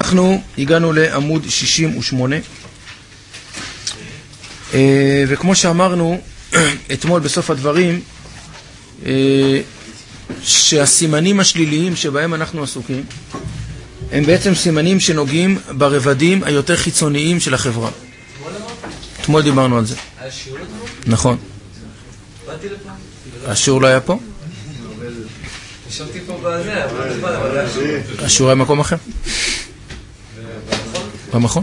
אנחנו הגענו לעמוד 68, וכמו שאמרנו אתמול בסוף הדברים, שהסימנים השליליים שבהם אנחנו עסוקים הם בעצם סימנים שנוגעים ברבדים היותר חיצוניים של החברה. אתמול דיברנו על זה. נכון. השיעור לא היה פה? ישבתי פה בזה, אבל השיעור היה במקום אחר? במכון?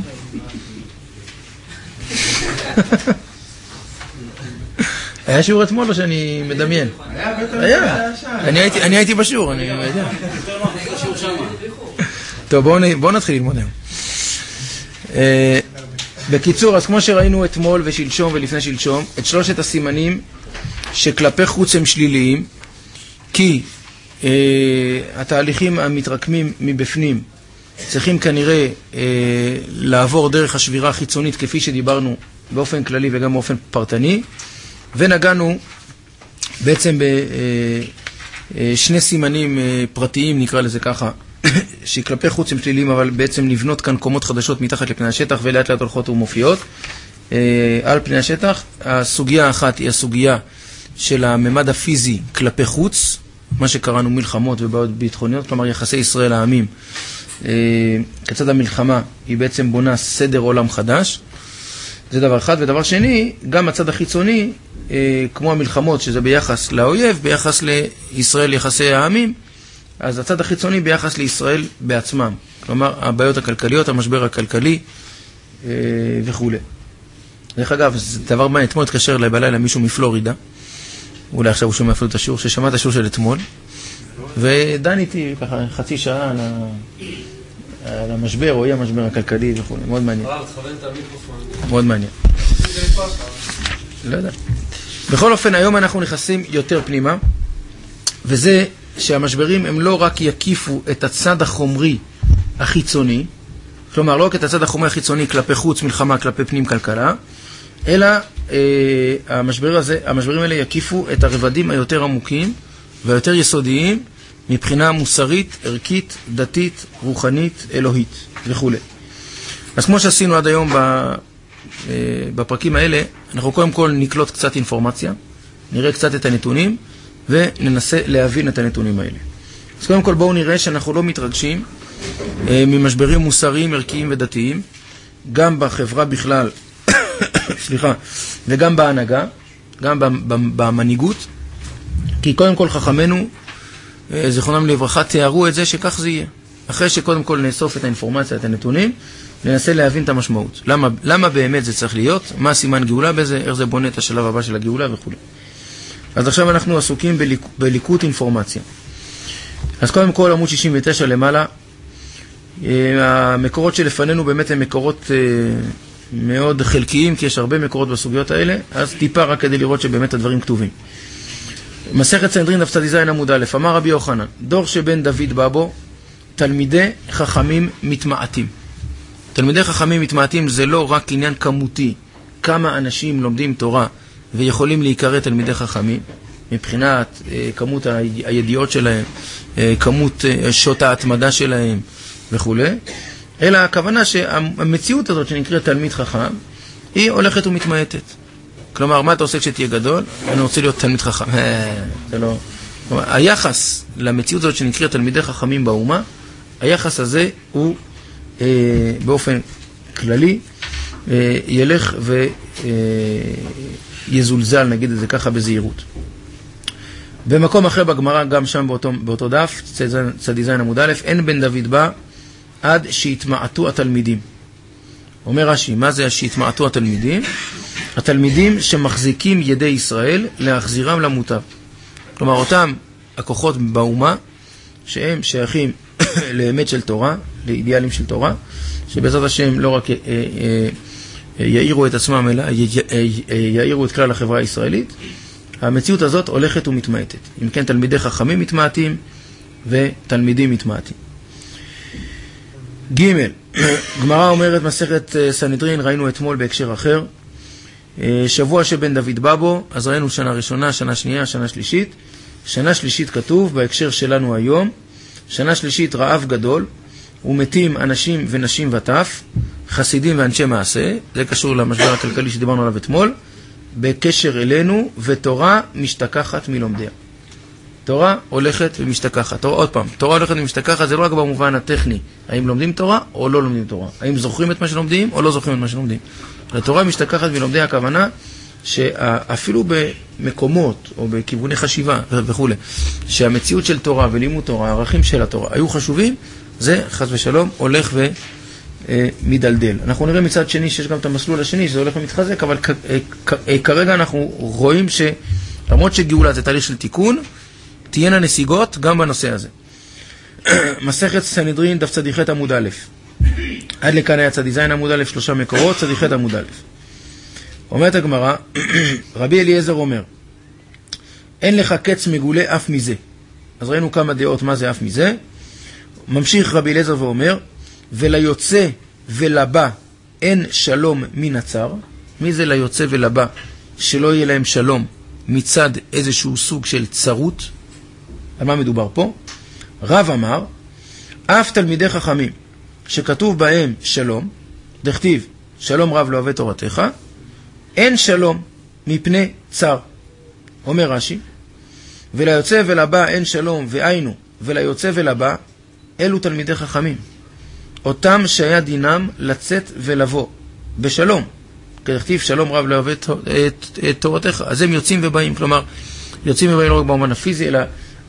היה שיעור אתמול או שאני מדמיין? היה. אני הייתי בשיעור, אני יודע. טוב, בואו נתחיל ללמוד היום. בקיצור, אז כמו שראינו אתמול ושלשום ולפני שלשום, את שלושת הסימנים שכלפי חוץ הם שליליים, כי התהליכים המתרקמים מבפנים צריכים כנראה לעבור דרך השבירה החיצונית, כפי שדיברנו באופן כללי וגם באופן פרטני, ונגענו בעצם בשני סימנים פרטיים, נקרא לזה ככה, שכלפי חוץ הם שליליים, אבל בעצם לבנות כאן קומות חדשות מתחת לפני השטח, ולאט לאט הולכות ומופיעות על פני השטח. הסוגיה האחת היא הסוגיה של הממד הפיזי כלפי חוץ, מה שקראנו מלחמות ובעיות ביטחוניות, כלומר יחסי ישראל העמים. כיצד המלחמה היא בעצם בונה סדר עולם חדש, זה דבר אחד. ודבר שני, גם הצד החיצוני, כמו המלחמות, שזה ביחס לאויב, ביחס לישראל יחסי העמים, אז הצד החיצוני ביחס לישראל בעצמם, כלומר הבעיות הכלכליות, המשבר הכלכלי וכו'. דרך אגב, זה דבר מה, אתמול התקשר אליי בלילה מישהו מפלורידה, אולי עכשיו הוא שומע אפילו את השיעור, ששמע את השיעור של אתמול, ודן איתי ככה חצי שעה על המשבר או אי המשבר הכלכלי וכו'. מאוד מעניין. מאוד מעניין. לא יודע. בכל אופן, היום אנחנו נכנסים יותר פנימה, וזה שהמשברים הם לא רק יקיפו את הצד החומרי החיצוני, כלומר לא רק את הצד החומרי החיצוני כלפי חוץ, מלחמה, כלפי פנים, כלכלה, אלא המשברים האלה יקיפו את הרבדים היותר עמוקים והיותר יסודיים מבחינה מוסרית, ערכית, דתית, רוחנית, אלוהית וכו'. אז כמו שעשינו עד היום בפרקים האלה, אנחנו קודם כל נקלוט קצת אינפורמציה, נראה קצת את הנתונים וננסה להבין את הנתונים האלה. אז קודם כל בואו נראה שאנחנו לא מתרגשים ממשברים מוסריים, ערכיים ודתיים, גם בחברה בכלל, סליחה, וגם בהנהגה, גם במנהיגות, כי קודם כל חכמנו, זכרונם לברכה, תיארו את זה שכך זה יהיה. אחרי שקודם כל נאסוף את האינפורמציה, את הנתונים, ננסה להבין את המשמעות. למה באמת זה צריך להיות? מה הסימן גאולה בזה? איך זה בונה את השלב הבא של הגאולה וכו'. אז עכשיו אנחנו עסוקים בליקוט אינפורמציה. אז קודם כל עמוד 69 למעלה, המקורות שלפנינו באמת הם מקורות מאוד חלקיים, כי יש הרבה מקורות בסוגיות האלה, אז טיפה רק כדי לראות שבאמת הדברים כתובים. מסכת סנהדרין דף צ"ז עמוד א', אמר רבי יוחנן, דור שבן דוד בא בו, תלמידי חכמים מתמעטים. תלמידי חכמים מתמעטים זה לא רק עניין כמותי, כמה אנשים לומדים תורה ויכולים להיקרא תלמידי חכמים, מבחינת כמות הידיעות שלהם, כמות שעות ההתמדה שלהם וכו'. אלא הכוונה שהמציאות הזאת שנקראת תלמיד חכם, היא הולכת ומתמעטת. כלומר, מה אתה עושה כשתהיה גדול? אני רוצה להיות תלמיד חכם. זה לא... כלומר, היחס למציאות הזאת שנקראת תלמידי חכמים באומה, היחס הזה הוא באופן כללי ילך ויזולזל, נגיד את זה ככה בזהירות. במקום אחר בגמרא, גם שם באותו דף, צ"ז עמוד א', אין בן דוד בא עד שהתמעטו התלמידים. אומר רש"י, מה זה שהתמעטו התלמידים? התלמידים שמחזיקים ידי ישראל להחזירם למוטב. כלומר, אותם הכוחות באומה שהם שייכים לאמת של תורה, לאידיאלים של תורה, שבעזרת השם לא רק יאירו את עצמם, אלא יאירו את כלל החברה הישראלית. המציאות הזאת הולכת ומתמעטת. אם כן, תלמידי חכמים מתמעטים ותלמידים מתמעטים. ג' גמרא אומרת מסכת סנהדרין, ראינו אתמול בהקשר אחר, שבוע שבן דוד בא בו, אז ראינו שנה ראשונה, שנה שנייה, שנה שלישית. שנה שלישית כתוב בהקשר שלנו היום, שנה שלישית רעב גדול, ומתים אנשים ונשים וטף, חסידים ואנשי מעשה, זה קשור למשבר הכלכלי שדיברנו עליו אתמול, בקשר אלינו, ותורה משתכחת מלומדיה. תורה הולכת ומשתכחת. עוד פעם, תורה הולכת ומשתכחת, זה לא רק במובן הטכני, האם לומדים תורה או לא לומדים תורה, האם זוכרים את מה שלומדים או לא זוכרים את מה שלומדים. התורה משתכחת מלומדיה, הכוונה שאפילו במקומות או בכיווני חשיבה וכו', שהמציאות של תורה ולימוד תורה, הערכים של התורה היו חשובים, זה חס ושלום הולך ומדלדל. אנחנו נראה מצד שני שיש גם את המסלול השני שזה הולך ומתחזק, אבל כרגע אנחנו רואים שלמרות שגאולה זה תהליך של תיקון, תהיינה נסיגות גם בנושא הזה. מסכת סנהדרין דף צדיח עמוד א', עד לכאן היה צדיק זין עמוד א', 3 מקורות, צדיח עמוד א'. אומרת הגמרא, רבי אליעזר אומר, אין לך קץ מגולה אף מזה. אז ראינו כמה דעות מה זה אף מזה. ממשיך רבי אליעזר ואומר, וליוצא ולבא אין שלום מן הצר. מי זה ליוצא ולבא? שלא יהיה להם שלום מצד איזשהו סוג של צרות. על מה מדובר פה? רב אמר, אף תלמידי חכמים שכתוב בהם שלום, דכתיב שלום רב לא אוהב תורתך, אין שלום מפני צר. אומר רש"י, וליוצא ולבא אין שלום, והיינו וליוצא ולבא, אלו תלמידי חכמים, אותם שהיה דינם לצאת ולבוא בשלום, כדכתיב שלום רב לא אוהב את תורתך. אז הם יוצאים ובאים, כלומר יוצאים ובאים לא רק במובן הפיזי, אלא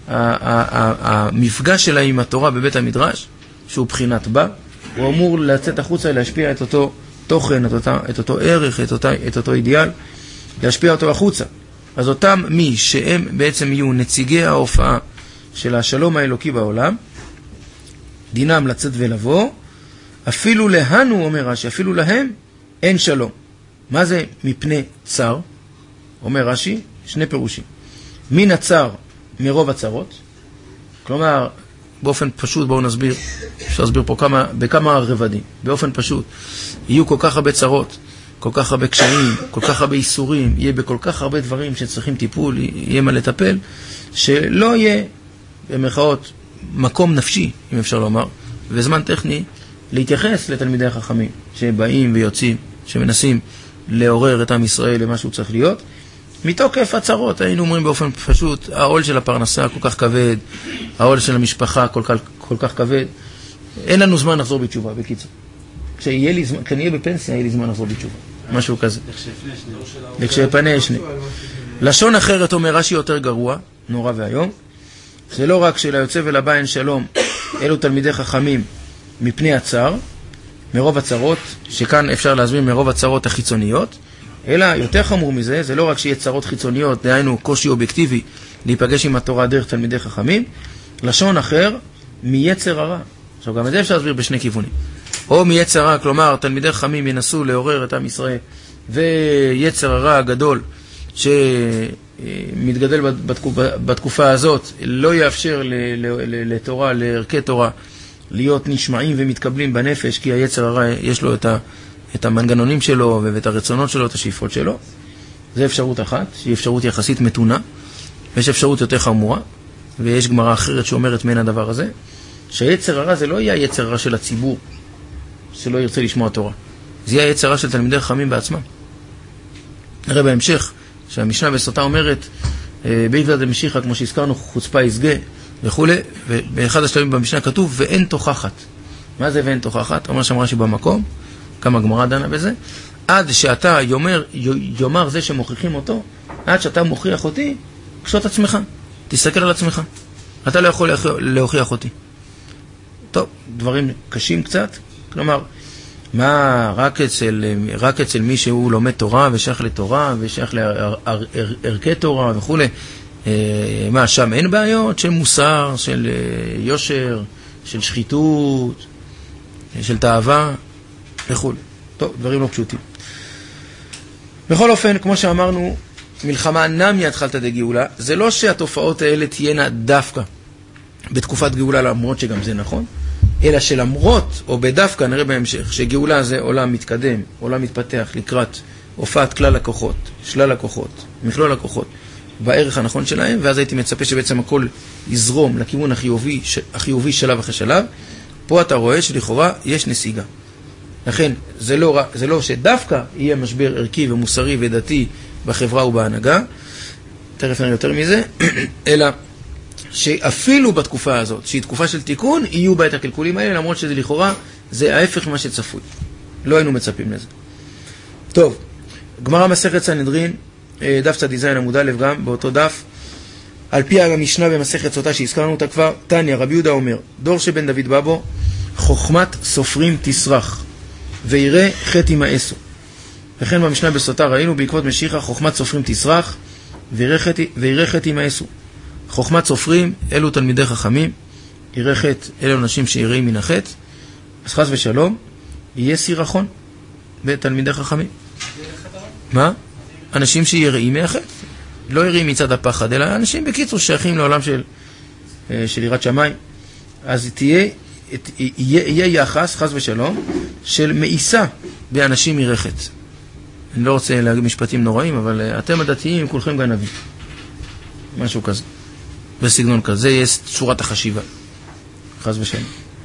המפגש שלה עם התורה בבית המדרש, שהוא בחינת בה, הוא אמור לצאת החוצה להשפיע את אותו תוכן, את אותו ערך, את אותו אידיאל, להשפיע אותו החוצה. אז אותם מי שהם בעצם יהיו נציגי ההופעה של השלום האלוקי בעולם, דינם לצאת ולבוא, אפילו להנו, אומר רש"י, אפילו להם אין שלום. מה זה מפני צר? אומר רש"י, 2 פירושים. מן הצר מרוב הצרות, כלומר, באופן פשוט, בואו נסביר, אפשר להסביר פה בכמה רבדים, באופן פשוט, יהיו כל כך הרבה צרות, כל כך הרבה קשיים, כל כך הרבה איסורים, יהיה בכל כך הרבה דברים שצריכים טיפול, יהיה מה לטפל, שלא יהיה, במרכאות, מקום נפשי, אם אפשר לומר, וזמן טכני, להתייחס לתלמידי החכמים, שבאים ויוצאים, שמנסים לעורר את עם ישראל למה שהוא צריך להיות, מתוקף הצרות, היינו אומרים באופן פשוט, העול של הפרנסה כל כך כבד, העול של המשפחה כל כך כבד, אין לנו זמן לחזור בתשובה, בקיצור. כשנהיה בפנסיה, יהיה לי זמן לחזור בתשובה. משהו כזה. לכשפנה שני. לשון אחרת אומר רש"י יותר גרוע, נורא והיום. זה לא רק שליוצא ולבא אין שלום, אלו תלמידי חכמים מפני הצר, מרוב הצרות, שכאן אפשר להסביר מרוב הצרות החיצוניות, אלא יותר חמור מזה, זה לא רק שיהיה צרות חיצוניות, דהיינו קושי אובייקטיבי להיפגש עם התורה דרך תלמידי חכמים, לשון אחר מיצר הרע. עכשיו גם את זה אפשר להסביר בשני כיוונים. או מיצר הרע, כלומר תלמידי חכמים ינסו לעורר את עם ישראל, ויצר הרע הגדול שמתגדל בתקופה הזאת לא יאפשר לתורה, לערכי תורה, להיות נשמעים ומתקבלים בנפש, כי היצר הרע יש לו את המנגנונים שלו ואת הרצונות שלו, את השאיפות שלו. זה אפשרות אחת, שהיא אפשרות יחסית מתונה, ויש אפשרות יותר חמורה, ויש גמרא אחרת שאומרת מן הדבר הזה, שהיצר הרע זה לא יהיה היצר הרע של הציבור, שלא ירצה לשמוע תורה. זה יהיה היצר הרע של תלמידי חכמים בעצמם. נראה בהמשך, שהמשנה בסוטה אומרת, בעקבות המשיחה, כמו שהזכרנו, חוצפה יסגה וכו', ובאחד השלבים במשנה כתוב, ואין תוכחת. מה זה ואין תוכחת? אומר שם רש"י במקום, כמה גמרא דנה בזה, עד שאתה יאמר זה שמוכיחים אותו, עד שאתה מוכיח אותי, קשוט עצמך, תסתכל על עצמך. אתה לא יכול להוכיח אותי. טוב, דברים קשים קצת, כלומר, מה רק אצל מי שהוא לומד תורה ושייך לתורה ושייך לערכי תורה וכו', מה שם אין בעיות של מוסר, של יושר, של שחיתות, של תאווה וכו'. טוב, דברים לא פשוטים. בכל אופן, כמו שאמרנו, מלחמה נמי התחלת דגאולה, זה לא שהתופעות האלה תהיינה דווקא בתקופת גאולה, למרות שגם זה נכון, אלא שלמרות, או בדווקא, נראה בהמשך, שגאולה זה עולם מתקדם, עולם מתפתח לקראת הופעת כלל הכוחות, שלל הכוחות, מכלול הכוחות, בערך הנכון שלהם, ואז הייתי מצפה שבעצם הכל יזרום לכיוון החיובי שלב אחרי שלב, פה אתה רואה שלכאורה יש נסיגה. לכן, זה לא שדווקא יהיה משבר ערכי ומוסרי ודתי בחברה ובהנהגה, תכף נראה יותר מזה, אלא שאפילו בתקופה הזאת, שהיא תקופה של תיקון, יהיו בה את הקלקולים האלה, למרות שזה לכאורה, זה ההפך ממה שצפוי. לא היינו מצפים לזה. טוב, גמרא מסכת סנהדרין, דף צ"ז עמוד א' גם, באותו דף, על פי המשנה במסכת סוטה שהזכרנו אותה כבר, תניא, רבי יהודה אומר, דור שבן דוד בא בו, חוכמת סופרים תסרח, ויראה חטא ימאסו. וכן במשנה בסוטה ראינו בעקבות משיחה, חוכמת סופרים תסרח, ויראה חטא ימאסו. חוכמת סופרים, אלו תלמידי חכמים, יראה חטא, אלו אנשים שיראים מן החטא, אז חס ושלום, יהיה סירחון בתלמידי חכמים. מה? אנשים שיראים מהחטא. לא יראים מצד הפחד, אלא אנשים בקיצור שייכים לעולם של יראת שמיים. אז יהיה יחס, חס ושלום, של מאיסה באנשים יראה חטא. אני לא רוצה להגיד משפטים נוראים, אבל אתם הדתיים כולכם גנבים. משהו כזה. בסגנון כזה יהיה צורת החשיבה. חס ושלום.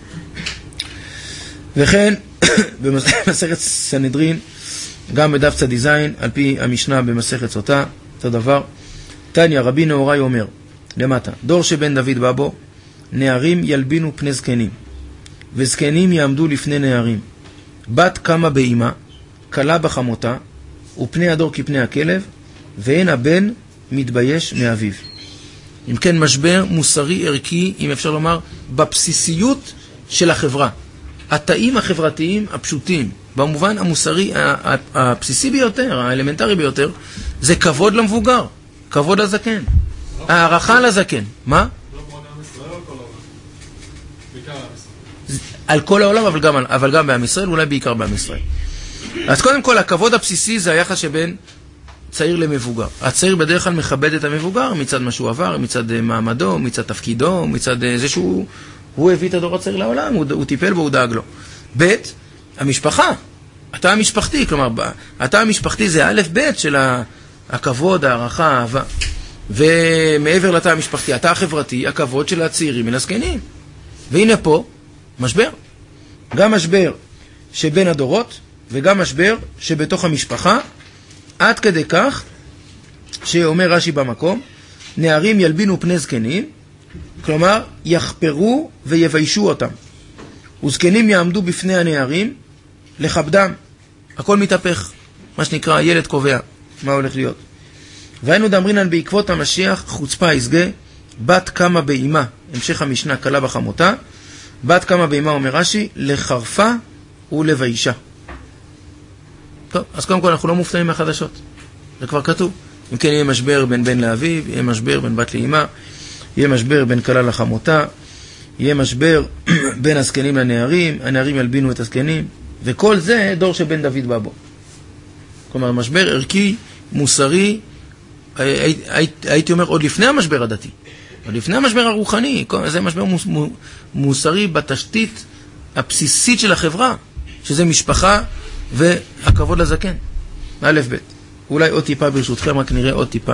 וכן, במסכת סנהדרין, גם בדף צ"ז, על פי המשנה במסכת סוטה, אותו דבר, תניא, רבי נהוראי אומר, למטה, דור שבן דוד בא בו, נערים ילבינו פני זקנים, וזקנים יעמדו לפני נערים. בת קמה באימה, קלה בחמותה, ופני הדור כפני הכלב, ואין הבן מתבייש מאביו. אם כן, משבר מוסרי ערכי, אם אפשר לומר, בבסיסיות של החברה. התאים החברתיים הפשוטים, במובן המוסרי הבסיסי ביותר, האלמנטרי ביותר, זה כבוד למבוגר, כבוד לזקן, הערכה לזקן. מה? לא כמו עם ישראל או כל העולם? בעיקר עם ישראל. על כל העולם, אבל גם בעם ישראל, אולי בעיקר בעם ישראל. אז קודם כל, הכבוד הבסיסי זה היחס שבין צעיר למבוגר. הצעיר בדרך כלל מכבד את המבוגר מצד מה שהוא עבר, מצד מעמדו, מצד תפקידו, מצד זה שהוא הביא את הדור הצעיר לעולם, הוא טיפל בו, הוא דאג לו. ב' המשפחה, התא המשפחתי, כלומר, התא המשפחתי זה א' ב' של הכבוד, הערכה, האהבה. ומעבר לתא המשפחתי, התא החברתי, הכבוד של הצעירים מן הזקנים. והנה פה, משבר. גם משבר שבין הדורות, וגם משבר שבתוך המשפחה, עד כדי כך, שאומר רש"י במקום, נערים ילבינו פני זקנים, כלומר, יחפרו ויביישו אותם. וזקנים יעמדו בפני הנערים, לכבדם. הכל מתהפך, מה שנקרא, ילד קובע, מה הולך להיות. והיינו דאמרינן בעקבות המשיח, חוצפה יסגה, בת קמה באימה, המשך המשנה, קלה בחמותה, בת קמה באימה, אומר רש"י, לחרפה ולביישה. טוב, אז קודם כל אנחנו לא מופתעים מהחדשות. זה כבר כתוב. אם כן, יהיה משבר בין בן לאביו, יהיה משבר בין בת לאימה, יהיה משבר בין קלה לחמותה, יהיה משבר בין הזקנים לנערים, הנערים ילבינו את הזקנים, וכל זה דור שבן דוד בא בו. כלומר, משבר ערכי, מוסרי, הייתי אומר עוד לפני המשבר הדתי, עוד לפני המשבר הרוחני, זה משבר מוסרי בתשתית הבסיסית של החברה, שזה משפחה והכבוד לזקן. א' ב'. אולי עוד טיפה ברשותכם, רק נראה עוד טיפה.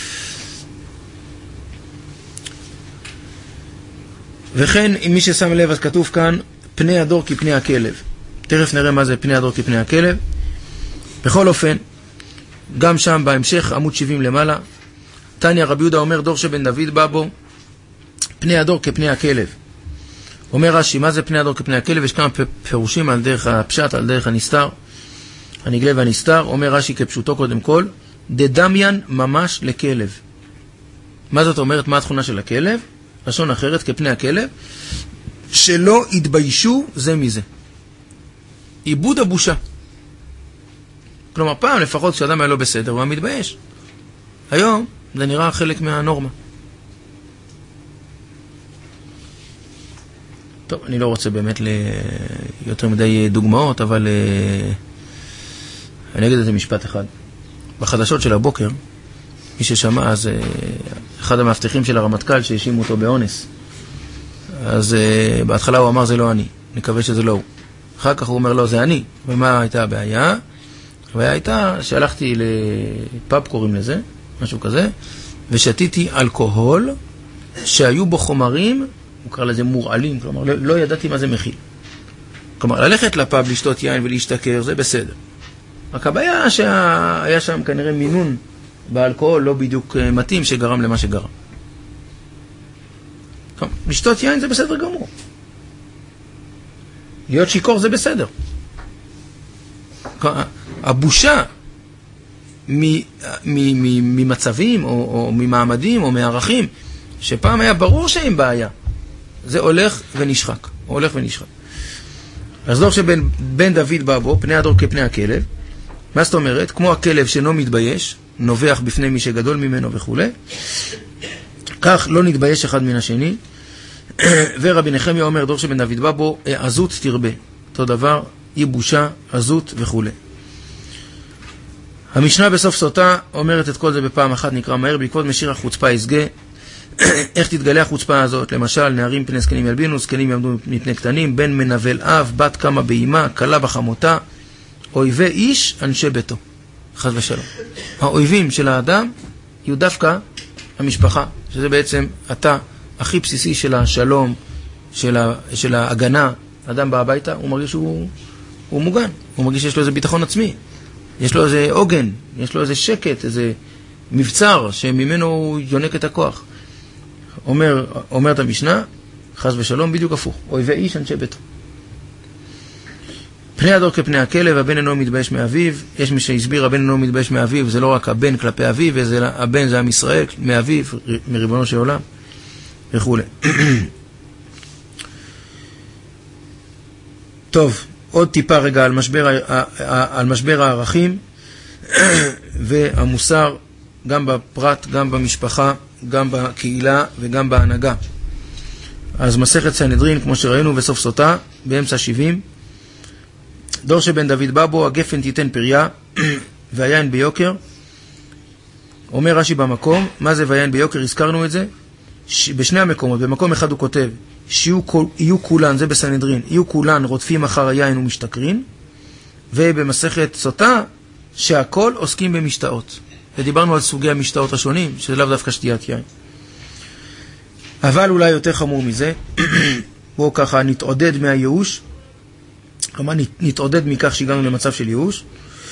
וכן, אם מי ששם לב, אז כתוב כאן, פני הדור כפני הכלב. תכף נראה מה זה פני הדור כפני הכלב. בכל אופן, גם שם בהמשך, עמוד 70 למעלה, תניא, רבי יהודה אומר, דור שבן דוד בא בו, פני הדור כפני הכלב. אומר רש"י, מה זה פני הדור כפני הכלב? יש כמה פירושים על דרך הפשט, על דרך הנסתר, הנגלה והנסתר. אומר רש"י כפשוטו קודם כל, דדמיין ממש לכלב. מה זאת אומרת? מה התכונה של הכלב? לשון אחרת, כפני הכלב, שלא יתביישו זה מזה. עיבוד הבושה. כלומר, פעם לפחות כשאדם היה לא בסדר, הוא מתבייש. היום זה נראה חלק מהנורמה. טוב, אני לא רוצה באמת יותר מדי דוגמאות, אבל אני אגיד את זה משפט אחד. בחדשות של הבוקר, מי ששמע, אז אחד המאבטחים של הרמטכ"ל שהאשימו אותו באונס. אז בהתחלה הוא אמר, זה לא אני, נקווה שזה לא הוא. אחר כך הוא אומר, לא, זה אני. ומה הייתה הבעיה? הבעיה הייתה שהלכתי לפאב, קוראים לזה, משהו כזה, ושתיתי אלכוהול שהיו בו חומרים הוא קרא לזה מורעלים, כלומר לא ידעתי מה זה מכיל. כלומר, ללכת לפאב, לשתות יין ולהשתכר, זה בסדר. רק הבעיה שהיה שם כנראה מינון באלכוהול לא בדיוק מתאים שגרם למה שגרם. כלומר, לשתות יין זה בסדר גמור. להיות שיקור זה בסדר. כלומר, הבושה ממצבים או ממעמדים או מערכים שפעם היה ברור שהם בעיה, זה הולך ונשחק. הולך ונשחק. אז דור שבן דוד בא בו, פני הדור כפני הכלב. מה זאת אומרת? כמו הכלב שאינו מתבייש, נובח בפני מי שגדול ממנו וכו'. כך לא נתבייש אחד מן השני. ורבי נחמיה אומר, דור שבן דוד בא בו, עזות תרבה. אותו דבר, אי בושה, עזות וכו'. המשנה בסוף סוטה אומרת את כל זה בפעם אחת, נקרא מהר, בעקבות משיר החוצפה יסגה. איך תתגלה החוצפה הזאת? למשל, נערים פני זקנים ילבינו, זקנים יעמדו מפני קטנים, בן מנבל אב, בת קמה באימה, כלה בחמותה, אויבי איש, אנשי ביתו. חס ושלום. האויבים של האדם יהיו דווקא המשפחה, שזה בעצם אתה הכי בסיסי של השלום, של ההגנה. אדם בא הביתה, הוא מרגיש שהוא מוגן, הוא מרגיש שיש לו איזה ביטחון עצמי, יש לו איזה עוגן, יש לו איזה שקט, איזה מבצר שממנו הוא יונק את הכוח. אומרת המשנה, חס ושלום, בדיוק הפוך. אויבי איש, אנשי ביתו. פני הדור כפני הכלב, הבן אינו מתבייש מאביו. יש מי שהסביר, הבן אינו מתבייש מאביו, זה לא רק הבן כלפי אביו, הבן זה עם ישראל, מאביו, מריבונו של עולם, וכו'. טוב, עוד טיפה רגע על משבר הערכים והמוסר, גם בפרט, גם במשפחה, גם בקהילה וגם בהנהגה. אז מסכת סנהדרין, כמו שראינו בסוף סוטה, באמצע 70, דור שבן דוד בא בו, הגפן תיתן פריה והיין ביוקר. אומר רש"י במקום, מה זה והיין ביוקר? הזכרנו את זה בשני המקומות. במקום אחד הוא כותב שיהיו כולן, זה בסנהדרין, יהיו כולן רודפים אחר היין ומשתכרים, ובמסכת סוטה שהכל עוסקים במשתאות. ודיברנו על סוגי המשתאות השונים, שזה לאו דווקא שתיית יין. אבל אולי יותר חמור מזה, בואו ככה נתעודד מהייאוש, כלומר נתעודד מכך שהגענו למצב של ייאוש.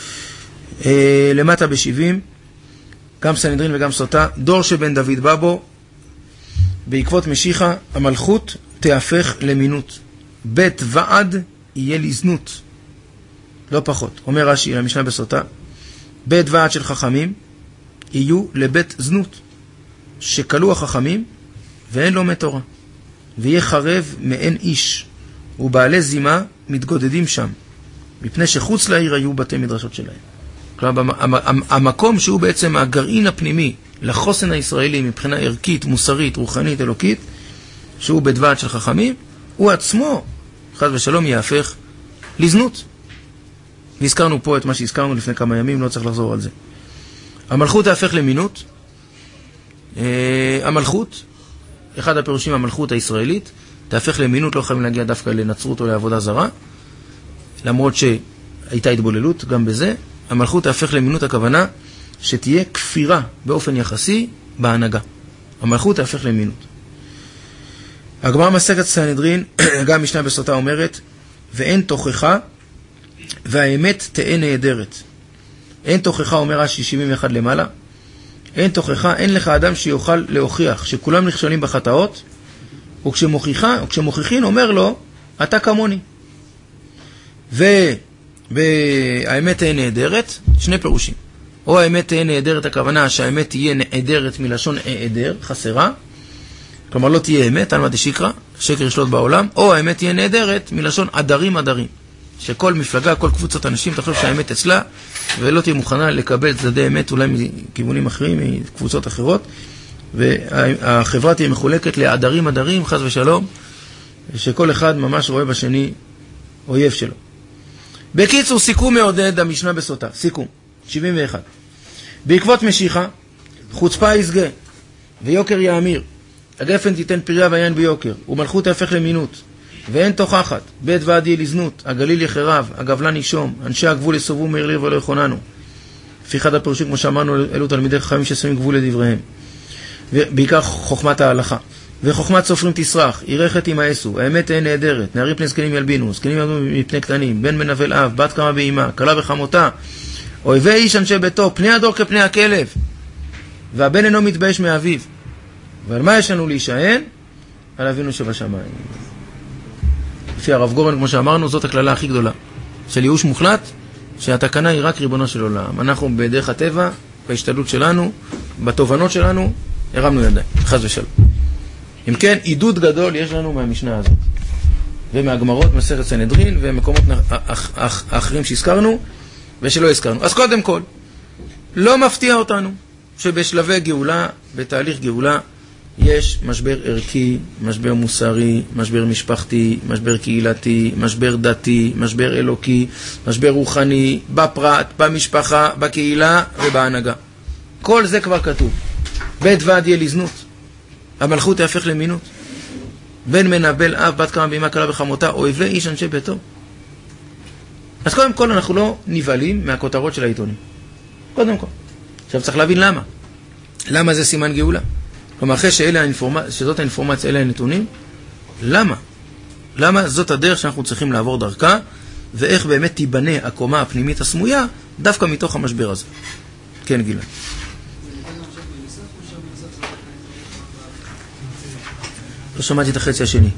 למטה ב-70, גם סנהדרין וגם סוטה, דור שבן דוד בא בו, בעקבות משיחה, המלכות תהפך למינות. בית ועד יהיה לזנות. לא פחות. אומר רש"י למשנה בסוטה, בית ועד של חכמים יהיו לבית זנות, שקלו החכמים ואין לומד תורה, ויהיה חרב מאין איש, ובעלי זימה מתגודדים שם, מפני שחוץ לעיר היו בתי מדרשות שלהם. כלומר, המקום שהוא בעצם הגרעין הפנימי לחוסן הישראלי מבחינה ערכית, מוסרית, רוחנית, אלוקית, שהוא בית ועד של חכמים, הוא עצמו, חס ושלום, יהפך לזנות. והזכרנו פה את מה שהזכרנו לפני כמה ימים, לא צריך לחזור על זה. המלכות תהפך למינות. המלכות, אחד הפירושים, המלכות הישראלית, תהפך למינות, לא יכולים להגיע דווקא לנצרות או לעבודה זרה, למרות שהייתה התבוללות גם בזה. המלכות תהפך למינות, הכוונה שתהיה כפירה באופן יחסי בהנהגה. המלכות תהפך למינות. הגמרא מסכת סנהדרין, גם משנה בסוטה אומרת, ואין תוכחה והאמת תהא נהדרת. אין תוכחה, אומר רש"י 71 למעלה, אין תוכחה, אין לך אדם שיוכל להוכיח שכולם נכשלים בחטאות, וכשמוכיחין אומר לו, אתה כמוני. והאמת תהא נהדרת, שני פירושים. או האמת תהא נהדרת, הכוונה שהאמת תהיה נהדרת מלשון העדר, חסרה, כלומר לא תהיה אמת, על מה דשיקרא, שקר ישלוט בעולם, או האמת תהיה נהדרת מלשון עדרים עדרים. שכל מפלגה, כל קבוצת אנשים תחשוב שהאמת אצלה, ולא תהיה מוכנה לקבל צדדי אמת אולי מכיוונים אחרים, מקבוצות אחרות, והחברה תהיה מחולקת לעדרים עדרים, חס ושלום, שכל אחד ממש רואה בשני אויב שלו. בקיצור, סיכום מעודד המשנה בסוטה, סיכום, 71. בעקבות משיחה, חוצפה יסגה, ויוקר יאמיר, הגפן תיתן פריה והיין ביוקר, ומלכות תהפך למינות, ואין תוכחת, בית ועד יהיה לזנות, הגליל יחרב, הגבלן ישום, אנשי הגבול יסובבו מהר ליר ולא יכוננו. לפי אחד הפירושים, כמו שאמרנו, אלו תלמידי חכמים ששמים גבול לדבריהם. ובעיקר חוכמת ההלכה. וחוכמת סופרים תסרח, ירחת ימאסו, האמת תהיה נהדרת, נערים פני זקנים ילבינו, זקנים ילבינו מפני קטנים, בן מנבל אב, בת קמה באימה, כלה וחמותה, אויבי איש אנשי ביתו, פני הדור כפני הכלב, והבן אינו מתבייש מאביו. ועל מה יש לנו להישען? על אבינו שבשמיים. לפי הרב גורן, כמו שאמרנו, זאת הכללה הכי גדולה של ייאוש מוחלט, שהתקנה היא רק ריבונו של עולם. אנחנו בדרך הטבע, בהשתדלות שלנו, בתובנות שלנו, הרמנו ידיים, חס ושלום. אם כן, עידוד גדול יש לנו מהמשנה הזאת, ומהגמרות, מסכת סנהדרין, ומקומות אחרים שהזכרנו, ושלא הזכרנו. אז קודם כל, לא מפתיע אותנו שבשלבי גאולה, בתהליך גאולה, יש משבר ערכי, משבר מוסרי, משבר משפחתי, משבר קהילתי, משבר דתי, משבר אלוקי, משבר רוחני, בפרט, במשפחה, בקהילה ובהנהגה. כל זה כבר כתוב. בית ועד יהיה לזנות. המלכות יהפך למינות. בן מנבל אב, בת קמה באימה, כלה וחמותה, אויבי איש אנשי ביתו. אז קודם כל אנחנו לא נבהלים מהכותרות של העיתונים. קודם כל. עכשיו צריך להבין למה. למה זה סימן גאולה? כלומר, אחרי שזאת האינפורמציה, אלה הנתונים, למה? למה זאת הדרך שאנחנו צריכים לעבור דרכה, ואיך באמת תיבנה הקומה הפנימית הסמויה, דווקא מתוך המשבר הזה. כן, גילה. לא שמעתי את החצי השני.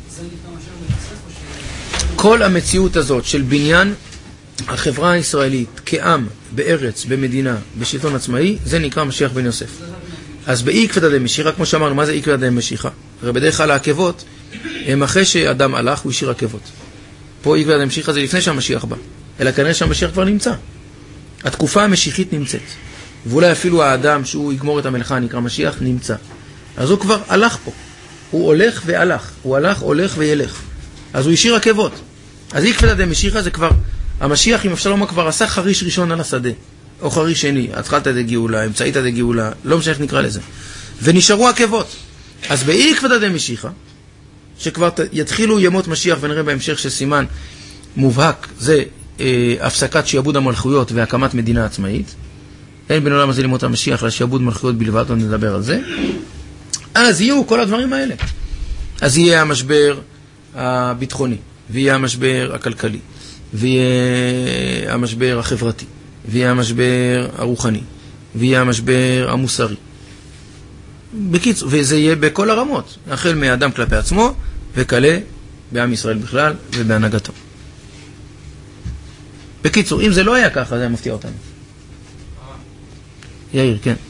כל המציאות הזאת של בניין החברה הישראלית כעם, בארץ, במדינה, בשלטון עצמאי, זה נקרא משיח בן יוסף. אז בעקבתא דמשיחא, כמו שאמרנו, מה זה עקבתא דמשיחא? הרי בדרך כלל העקבות, הם אחרי שאדם הלך, הוא השאיר עקבות. פה עקבתא דמשיחא זה לפני שהמשיח בא. אלא כנראה שהמשיח כבר נמצא. התקופה המשיחית נמצאת. ואולי אפילו האדם שהוא יגמור את המלאכה נקרא משיח, נמצא. אז הוא כבר הלך פה. הוא הולך והלך. הוא הלך, הולך וילך. אז הוא השאיר עקבות. אז עקבתא דמשיחא זה כבר, המשיח, אם אפשר לומר, כבר עשה חריש ראשון על השדה. או חריש שני, התחלתא דגאולה, אמצעיתא דגאולה, לא משנה איך נקרא לזה. ונשארו עקבות. אז בעקבתא דמשיחא, שכבר יתחילו ימות משיח, ונראה בהמשך שסימן מובהק, זה הפסקת שיעבוד המלכויות והקמת מדינה עצמאית. אין בין עולם הזה לימות המשיח לשיעבוד מלכויות בלבד, לא נדבר על זה. אז יהיו כל הדברים האלה. אז יהיה המשבר הביטחוני, ויהיה המשבר הכלכלי, ויהיה המשבר החברתי, ויהיה המשבר הרוחני, ויהיה המשבר המוסרי. בקיצור, וזה יהיה בכל הרמות, החל מהאדם כלפי עצמו, וכלה בעם ישראל בכלל ובהנהגתו. בקיצור, אם זה לא היה ככה, זה היה מפתיע אותנו. יאיר, כן.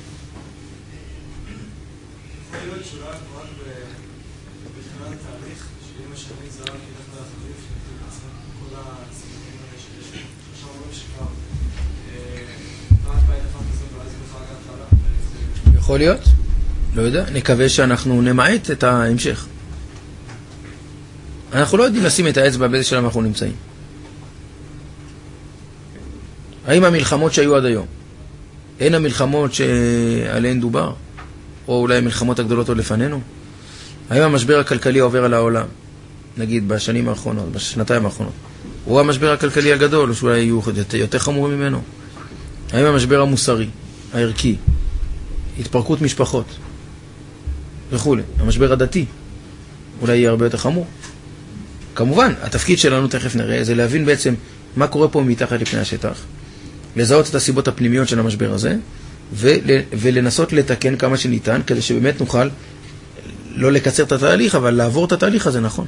יכול להיות? לא יודע. נקווה שאנחנו נמעט את ההמשך. אנחנו לא יודעים לשים את האצבע באיזה שלב אנחנו נמצאים. האם המלחמות שהיו עד היום, הן המלחמות שעליהן דובר? או אולי המלחמות הגדולות עוד לפנינו? האם המשבר הכלכלי עובר על העולם? נגיד בשנים האחרונות, בשנתיים האחרונות. הוא המשבר הכלכלי הגדול, או שאולי יהיו יותר חמורים ממנו? האם המשבר המוסרי, הערכי, התפרקות משפחות וכו', המשבר הדתי אולי יהיה הרבה יותר חמור? כמובן, התפקיד שלנו, תכף נראה, זה להבין בעצם מה קורה פה מתחת לפני השטח, לזהות את הסיבות הפנימיות של המשבר הזה, ולנסות לתקן כמה שניתן, כדי שבאמת נוכל לא לקצר את התהליך, אבל לעבור את התהליך הזה נכון.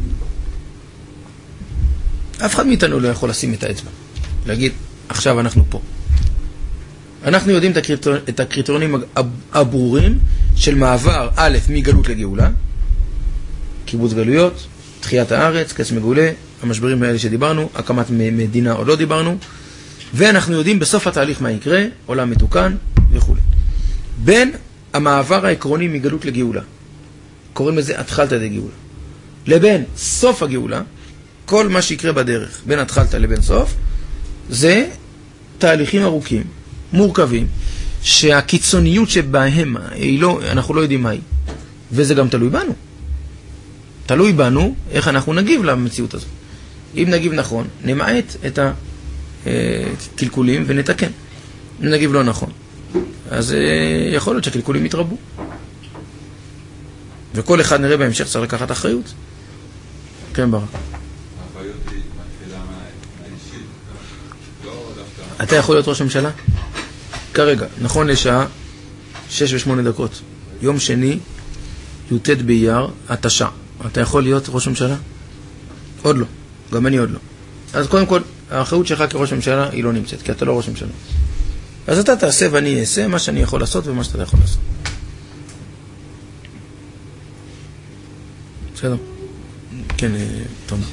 אף אחד מאיתנו לא יכול לשים את האצבע, להגיד, עכשיו אנחנו פה. אנחנו יודעים את הקריטריונים הברורים של מעבר א' מגלות לגאולה, קיבוץ גלויות, תחיית הארץ, קץ מגולה, המשברים האלה שדיברנו, הקמת מדינה עוד לא דיברנו, ואנחנו יודעים בסוף התהליך מה יקרה, עולם מתוקן וכו'. בין המעבר העקרוני מגלות לגאולה, קוראים לזה התחלתא דגאולה, לבין סוף הגאולה, כל מה שיקרה בדרך, בין התחלתא לבין סוף, זה תהליכים ארוכים, מורכבים, שהקיצוניות שבהם אנחנו לא יודעים מהי, וזה גם תלוי בנו. תלוי בנו איך אנחנו נגיב למציאות הזאת. אם נגיב נכון, נמעט את הקלקולים ונתקן. אם נגיב לא נכון, אז יכול להיות שהקלקולים יתרבו. וכל אחד נראה בהמשך צריך לקחת אחריות. כן, ברק. האחריות היא מתחילה מהאישית, לא דווקא. אתה יכול להיות ראש הממשלה? כרגע, נכון לשעה 6:08, יום שני, י"ט באייר, התש"ע. אתה יכול להיות ראש הממשלה? עוד לא, גם אני עוד לא. אז קודם כל, האחריות שלך כראש הממשלה היא לא נמצאת, כי אתה לא ראש הממשלה. אז אתה תעשה ואני אעשה מה שאני יכול לעשות ומה שאתה יכול לעשות. בסדר? כן, תומר.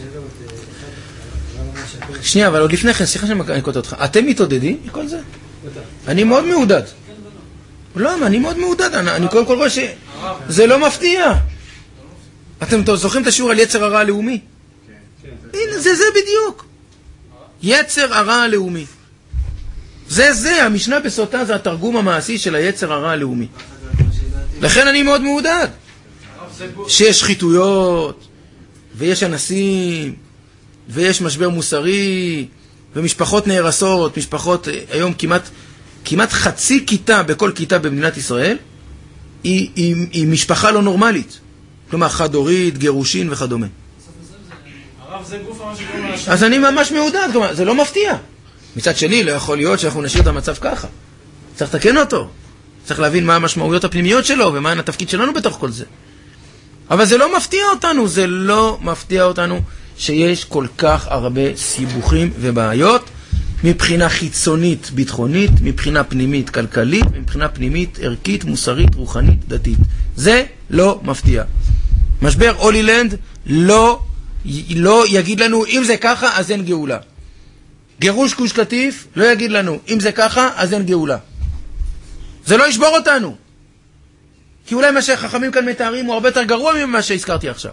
שנייה, אבל עוד לפני כן, סליחה שאני קוטע אותך. אתם מתעודדים מכל זה? אני מאוד מעודד. לא, אני מאוד מעודד. אני קודם כל רואה שזה לא מפתיע. אתם זוכרים את השיעור על יצר הרע הלאומי? הנה, זה בדיוק. יצר הרע הלאומי. זה, המשנה בסוטה זה התרגום המעשי של היצר הרע הלאומי. לכן אני מאוד מעודד. שיש שחיתויות, ויש אנסים, ויש משבר מוסרי, ומשפחות נהרסות, משפחות, היום כמעט חצי כיתה בכל כיתה במדינת ישראל, היא משפחה לא נורמלית. כלומר, חד-הורית, גירושין וכדומה. הרב, זה גוף ממש גדול מהשם. אז אני ממש מעודד, כלומר, זה לא מפתיע. מצד שני, לא יכול להיות שאנחנו נשאיר את המצב ככה. צריך לתקן אותו. צריך להבין מה המשמעויות הפנימיות שלו, ומה התפקיד שלנו בתוך כל זה. אבל זה לא מפתיע אותנו, זה לא מפתיע אותנו שיש כל כך הרבה סיבוכים ובעיות, מבחינה חיצונית ביטחונית, מבחינה פנימית כלכלית, מבחינה פנימית ערכית, מוסרית, רוחנית, דתית. זה לא מפתיע. משבר הולילנד לא יגיד לנו, אם זה ככה, אז אין גאולה. גירוש גוש קטיף לא יגיד לנו, אם זה ככה, אז אין גאולה. זה לא ישבור אותנו. כי אולי מה שהחכמים כאן מתארים הוא הרבה יותר גרוע ממה שהזכרתי עכשיו.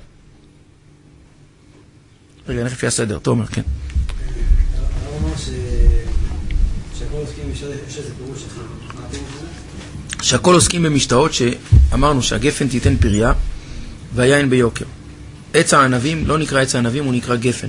רגע, נחפי הסדר, תומר, כן. הרב אמר שהכל עוסקים במשתאות, יש איזה פירוש אחד. מה אתם אומרים? שהכל עוסקים במשתאות שאמרנו שהגפן תיתן פריה והיין ביוקר. עץ הענבים לא נקרא עץ הענבים, הוא נקרא גפן.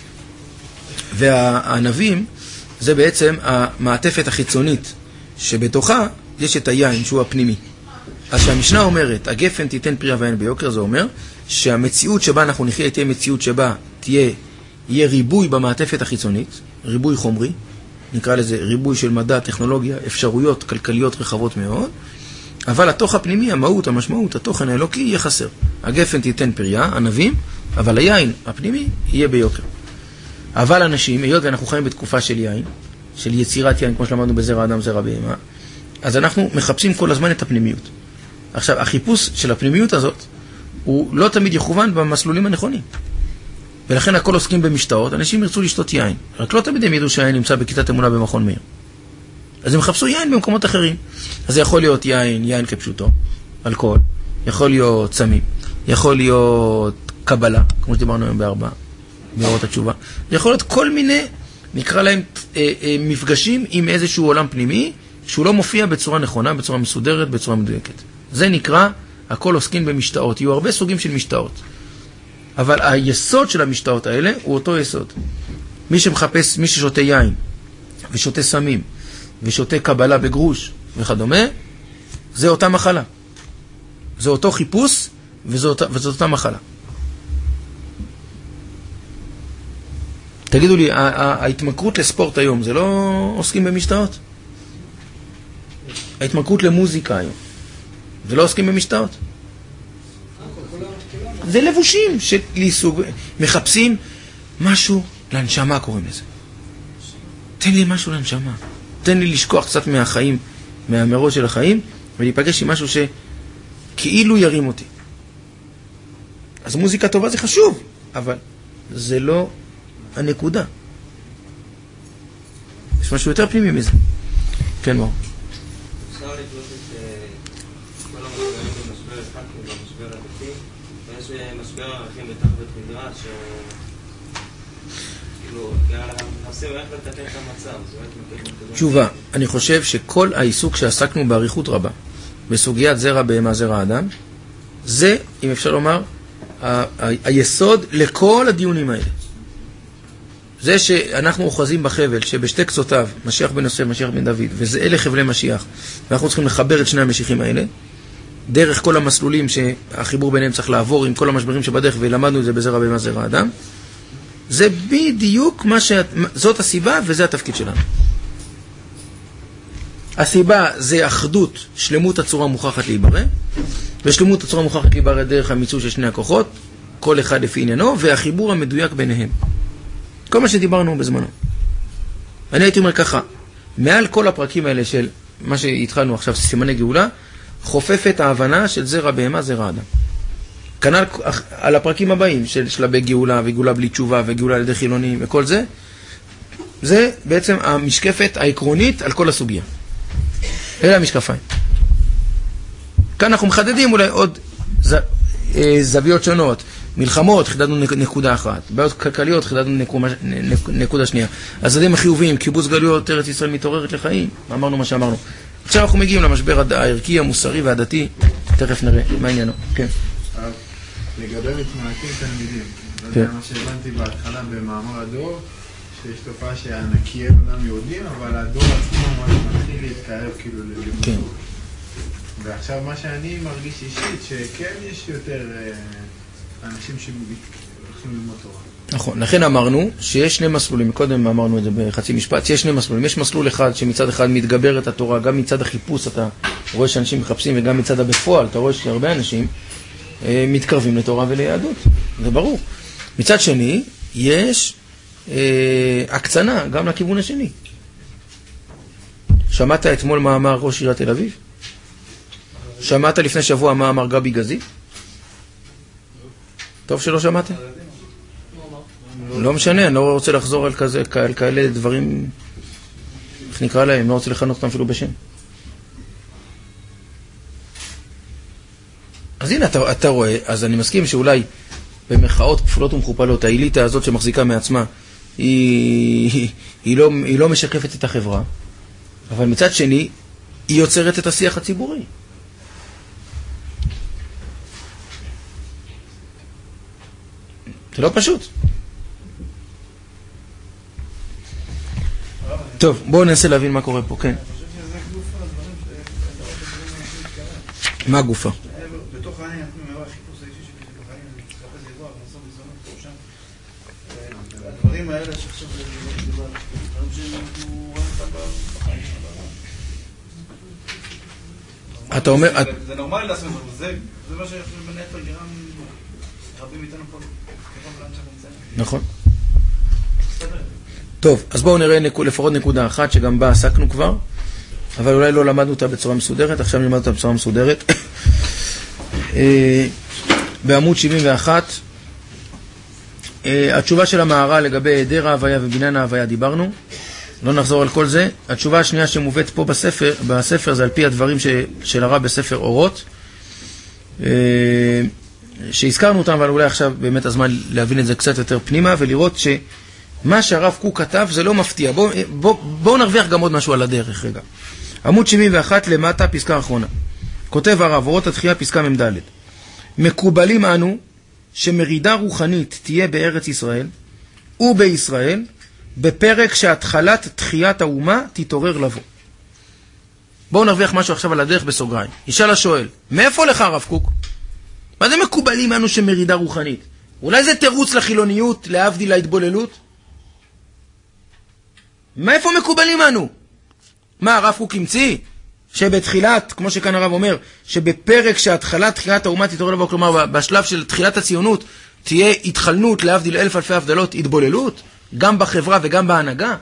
והענבים זה בעצם המעטפת החיצונית שבתוכה יש את היין שהוא הפנימי. אז שהמשנה אומרת, הגפן תיתן פריה והיין ביוקר, זה אומר שהמציאות שבה אנחנו נחיה תהיה מציאות שבה יהיה ריבוי במעטפת החיצונית, ריבוי חומרי, נקרא לזה ריבוי של מדע, טכנולוגיה, אפשרויות כלכליות רחבות מאוד, אבל התוך הפנימי, המהות, המשמעות, התוכן האלוקי יהיה חסר. הגפן תיתן פריה, ענבים, אבל היין הפנימי יהיה ביוקר. אבל אנשים, היות ואנחנו חיים בתקופה של יין, של יצירת יין, כמו שלמדנו בזרע אדם, זרע בהמה, אז אנחנו מחפשים כל הזמן את הפנימיות. עכשיו, החיפוש של הפנימיות הזאת, הוא לא תמיד יכוון במסלולים הנכונים. ולכן הכל עוסקים במשתאות, אנשים ירצו לשתות יין. רק לא תמיד הם ידעו שהיין נמצא בכיתת אמונה במכון מאיר. אז הם חפשו יין במקומות אחרים. אז זה יכול להיות יין כפשוטו, אלכוהול, יכול להיות סמים, יכול להיות קבלה, כמו שדיברנו היום באורות התשובה. יכול להיות כל מיני, נקרא להם מפגשים עם איזשהו עולם פנימי, שהוא לא מופיע בצורה נכונה, בצורה מסודרת, בצורה מדויקת. זה נקרא, הכל עוסקים במשתאות. יהיו הרבה סוגים של משתאות. אבל היסוד של המשתאות האלה הוא אותו יסוד. מי שמחפש, מי ששותה יין, ושותה סמים, ושותה קבלה בגרוש וכדומה, זה אותה מחלה. זה אותו חיפוש, וזאת אותה מחלה. תגידו לי, ההתמכרות לספורט היום, זה לא עוסקים במשתאות? ההתמכרות למוזיקה היום, זה לא עוסקים במשתאות? זה לבושים שליסוג, מחפשים משהו לנשמה, קוראים לזה. תן לי משהו לנשמה. תן לי לשכוח קצת מהחיים, מהמרוץ של החיים, ולהיפגש עם משהו שכאילו ירים אותי. אז מוזיקה טובה זה חשוב, אבל זה לא הנקודה. יש משהו יותר פנימי מזה. כן, מאור. אפשר לקלוט את כל המשברים במשבר אחד ובמשבר הדתי, ויש משבר ערכים בתוך בית מדרש, כאילו, אנחנו מחפשים איך לתקן את המצב. תשובה, אני חושב שכל העיסוק שעסקנו בעריכות רבה, בסוגיית זרע בהמה זרע אדם, זה, אם אפשר לומר, היסוד לכל הדיונים האלה. זה שאנחנו אוחזים בחבל שבשתי קצותיו, משיח בן יוסף, משיח בן דוד, וזה אלה חבלי משיח, ואנחנו צריכים לחבר את שני המשיחים האלה, דרך כל המסלולים שהחיבור ביניהם צריך לעבור עם כל המשברים שבדרך, ולמדנו את זה בזרע בהמה זרע אדם. זה בדיוק זאת הסיבה וזה התפקיד שלנו. הסיבה זה אחדות, שלמות הצורה מוכרחת להיברא, ושלמות הצורה מוכרחת להיברא דרך המיצוי של שני הכוחות, כל אחד לפי עניינו, והחיבור המדויק ביניהם. כל מה שדיברנו בזמנו. אני הייתי אומר ככה, מעל כל הפרקים האלה של מה שהתחלנו עכשיו, סימני גאולה, חופפת ההבנה של זרע בהמה זרע אדם. כנ"ל על הפרקים הבאים של שלבי גאולה וגאולה בלי תשובה וגאולה על ידי חילונים וכל זה, זה בעצם המשקפת העקרונית על כל הסוגיה. אלה המשקפיים. כאן אנחנו מחדדים אולי עוד זוויות שונות. מלחמות, חידדנו נקודה אחת. בעיות כלכליות, חידדנו נקודה שנייה. הצדדים החיוביים, קיבוץ גלויות, ארץ ישראל מתעוררת לחיים. אמרנו מה שאמרנו. עכשיו אנחנו מגיעים למשבר הערכי, המוסרי והדתי. תכף נראה מה עניינו. כן. לגבי מתמעטים תלמידים. זה מה שהבנתי בהתחלה במאמר הדור, שיש תופעה שהענקי אינם יהודים, אבל הדור עצמו מתחיל להתקרב כאילו ללימוד. כן. ועכשיו מה שאני מרגיש אישית, שכן יש יותר אנשים שהולכים ללמוד תורה. נכון, לכן אמרנו שיש שני מסלולים, קודם אמרנו את זה בחצי משפט, שיש שני מסלולים. יש מסלול אחד שמצד אחד מתגבר את התורה, גם מצד החיפוש אתה רואה שאנשים מחפשים, וגם מצד הבפועל אתה רואה שהרבה אנשים מתקרבים לתורה וליהדות, זה ברור. מצד שני, יש הקצנה גם לכיוון השני. שמעת אתמול מה אמר ראש עיריית תל אביב? שמעת לפני שבוע מה אמר גבי גזית? טוב שלא שמעתם? לא משנה, אני לא רוצה לחזור על כאלה דברים, איך נקרא להם, לא רוצה לכנות אותם אפילו בשם. אז הנה, אתה רואה, אז אני מסכים שאולי במחאות כפולות ומכופלות, האליטה הזאת שמחזיקה מעצמה, היא לא משקפת את החברה, אבל מצד שני, היא יוצרת את השיח הציבורי. זה לא פשוט. טוב, בואו ננסה להבין מה קורה פה, כן. מה גופה? בתוך העניין, מהר החיפוש האישי שבתוך העניין, אני מתחפש לדבר, אני עושה בזונות פה שם. הדברים האלה שעכשיו זה דבר, דברים שאנחנו רואים אותם בחיים שלנו. אתה אומר... זה נורמלי לעשות, זה מה שיכול בנטו גרם רבים איתנו פה, כרוב לאן שאנחנו נמצאים. נכון. טוב, אז בואו נראה לפחות נקודה אחת שגם בה עסקנו כבר, אבל אולי לא למדנו אותה בצורה מסודרת, עכשיו נלמד אותה בצורה מסודרת. בעמוד 71, התשובה של המערה לגבי היעדר ההוויה ובניין ההוויה דיברנו, לא נחזור על כל זה. התשובה השנייה שמובאת פה בספר זה על פי הדברים של הרב בספר אורות, שהזכרנו אותם, אבל אולי עכשיו באמת הזמן להבין את זה קצת יותר פנימה, ולראות שמה שהרב קוק כתב זה לא מפתיע. בואו נרוויח גם עוד משהו על הדרך רגע. עמוד 71 למטה, פסקה האחרונה. כותב הרב, אורות התחייה, פסקה ממדלת. מקובלים אנו שמרידה רוחנית תהיה בארץ ישראל ובישראל, בפרק שהתחלת תחיית האומה תתעורר לבוא. בואו נרוויח משהו עכשיו על הדרך בסוגריים. ישאל השואל, מאיפה לך הרב קוק? מה זה מקובלים אנו שמרידה רוחנית? אולי זה תירוץ לחילוניות, להבדיל להתבוללות? מאיפה מקובלים אנו? מה הרב קוק המציא? שבתחילת, כמו שכאן הרב אומר, שבפרק שהתחלת תחיית האומה תתעורר לבוא, כלומר בשלב של תחילת הציונות תהיה התחלנות להבדיל אלף אלפי הבדלות, התבוללות, גם בחברה וגם בהנהגה.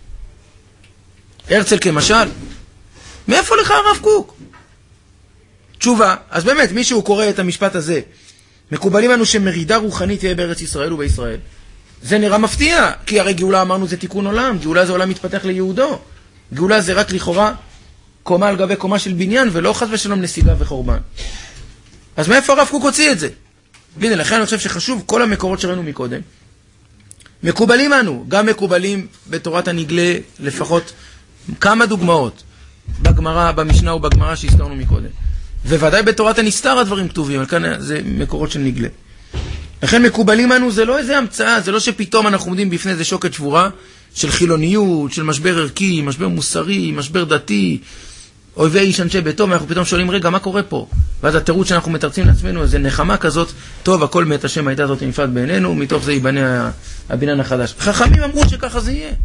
הרצל כמשל. מאיפה לך הרב קוק? תשובה, אז באמת מישהו קורא את המשפט הזה, מקובלים לנו שמרידה רוחנית תהיה בארץ ישראל ובישראל. זה נראה מפתיע, כי הרי גאולה אמרנו זה תיקון עולם, גאולה זה עולם מתפתח ליהודו. גאולה זה רק לכאורה קומה על גבי קומה של בניין, ולא חס ושלום נסיגה וחורבן. אז מאיפה הרב קוק הוציא את זה? הנה, לכן אני חושב שחשוב כל המקורות שראינו מקודם. מקובלים אנו, גם מקובלים בתורת הנגלה, לפחות כמה דוגמאות, בגמרא, במשנה ובגמרא שהזכרנו מקודם. וודאי בתורת הנסתר הדברים כתובים, אבל כאן זה מקורות של נגלה. לכן מקובלים אנו זה לא איזה המצאה, זה לא שפתאום אנחנו עומדים בפני איזה שוקת שבורה, של חילוניות, של משבר ערכי, משבר מוסרי, משבר דתי. אויבי איש אנשי ביתו, ואנחנו פתאום שואלים, רגע, מה קורה פה? ואז התירוץ שאנחנו מתרצים לעצמנו, זה נחמה כזאת, טוב, הכל מת השם הייתה זאת נפלט בעינינו, מתוך זה ייבנה הבניין החדש. חכמים אמרו שככה זה יהיה.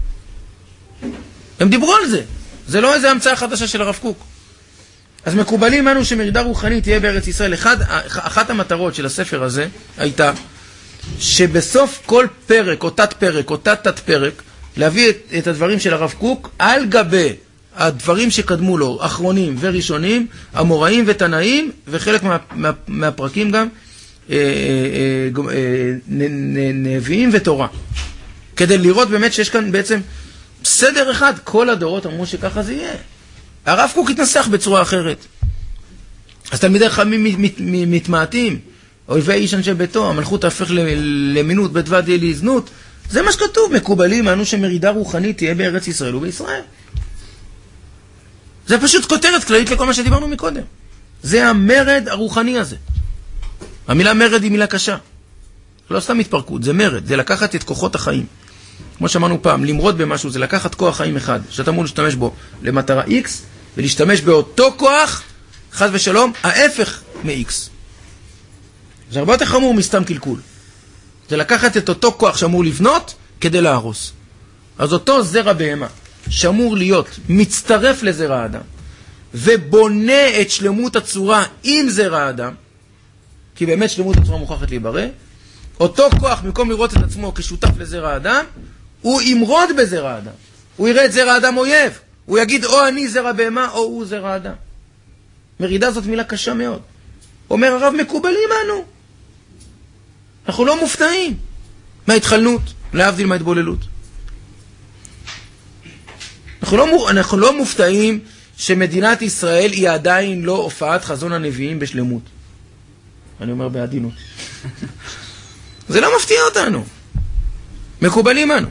הם דיברו על זה. זה לא איזה המצאה חדשה של הרב קוק. אז מקובלים לנו שמרידה רוחנית תהיה בארץ ישראל. אחת המטרות של הספר הזה הייתה שבסוף כל פרק או תת פרק או תת פרק להביא את הדברים של הרב קוק על גבי הדברים שקדמו לו, אחרונים וראשונים, אמוראים ותנאים, וחלק מהפרקים גם נביאים ותורה. כדי לראות באמת שיש כאן בעצם סדר אחד, כל הדורות אמרו שככה זה יהיה. הרב קוק התנסח בצורה אחרת. אז תלמידי חכמים מתמעטים, אויבי איש אנשי ביתו, המלכות תהפך למינות, בדבד יהיה להזנות. זה מה שכתוב, מקובלים אנו שמרידה רוחנית תהיה בארץ ישראל ובישראל. זה פשוט כותרת כללית לכל מה שדיברנו מקודם. זה המרד הרוחני הזה. המילה מרד היא מילה קשה. לא סתם התפרקות, זה מרד, זה לקחת את כוחות החיים. כמו שאמרנו פעם, למרוד במשהו זה לקחת כוח חיים אחד, שאתה אמור להשתמש בו למטרה X, ולהשתמש באותו כוח, חס ושלום, ההפך מ-X. זה הרבה יותר חמור מסתם קלקול. זה לקחת את אותו כוח שאמור לבנות כדי להרוס. אז אותו זרע בהמה, שאמור להיות מצטרף לזרע האדם, ובונה את שלמות הצורה עם זרע האדם, כי באמת שלמות הצורה מוכרחת להיברא, אותו כוח, במקום לראות את עצמו כשותף לזרע האדם, הוא ימרוד בזרע האדם. הוא יראה את זרע האדם אויב. הוא יגיד, או אני זרע בהמה, או הוא זרע האדם. מרידה זאת מילה קשה מאוד. אומר הרב, מקובלים אנו. אנחנו לא מופתעים מההתחלנות, להבדיל מההתבוללות. אנחנו לא מופתעים שמדינת ישראל היא עדיין לא הופעת חזון הנביאים בשלמות. אני אומר בעדינות. זה לא מפתיע אותנו. מקובלים אנו.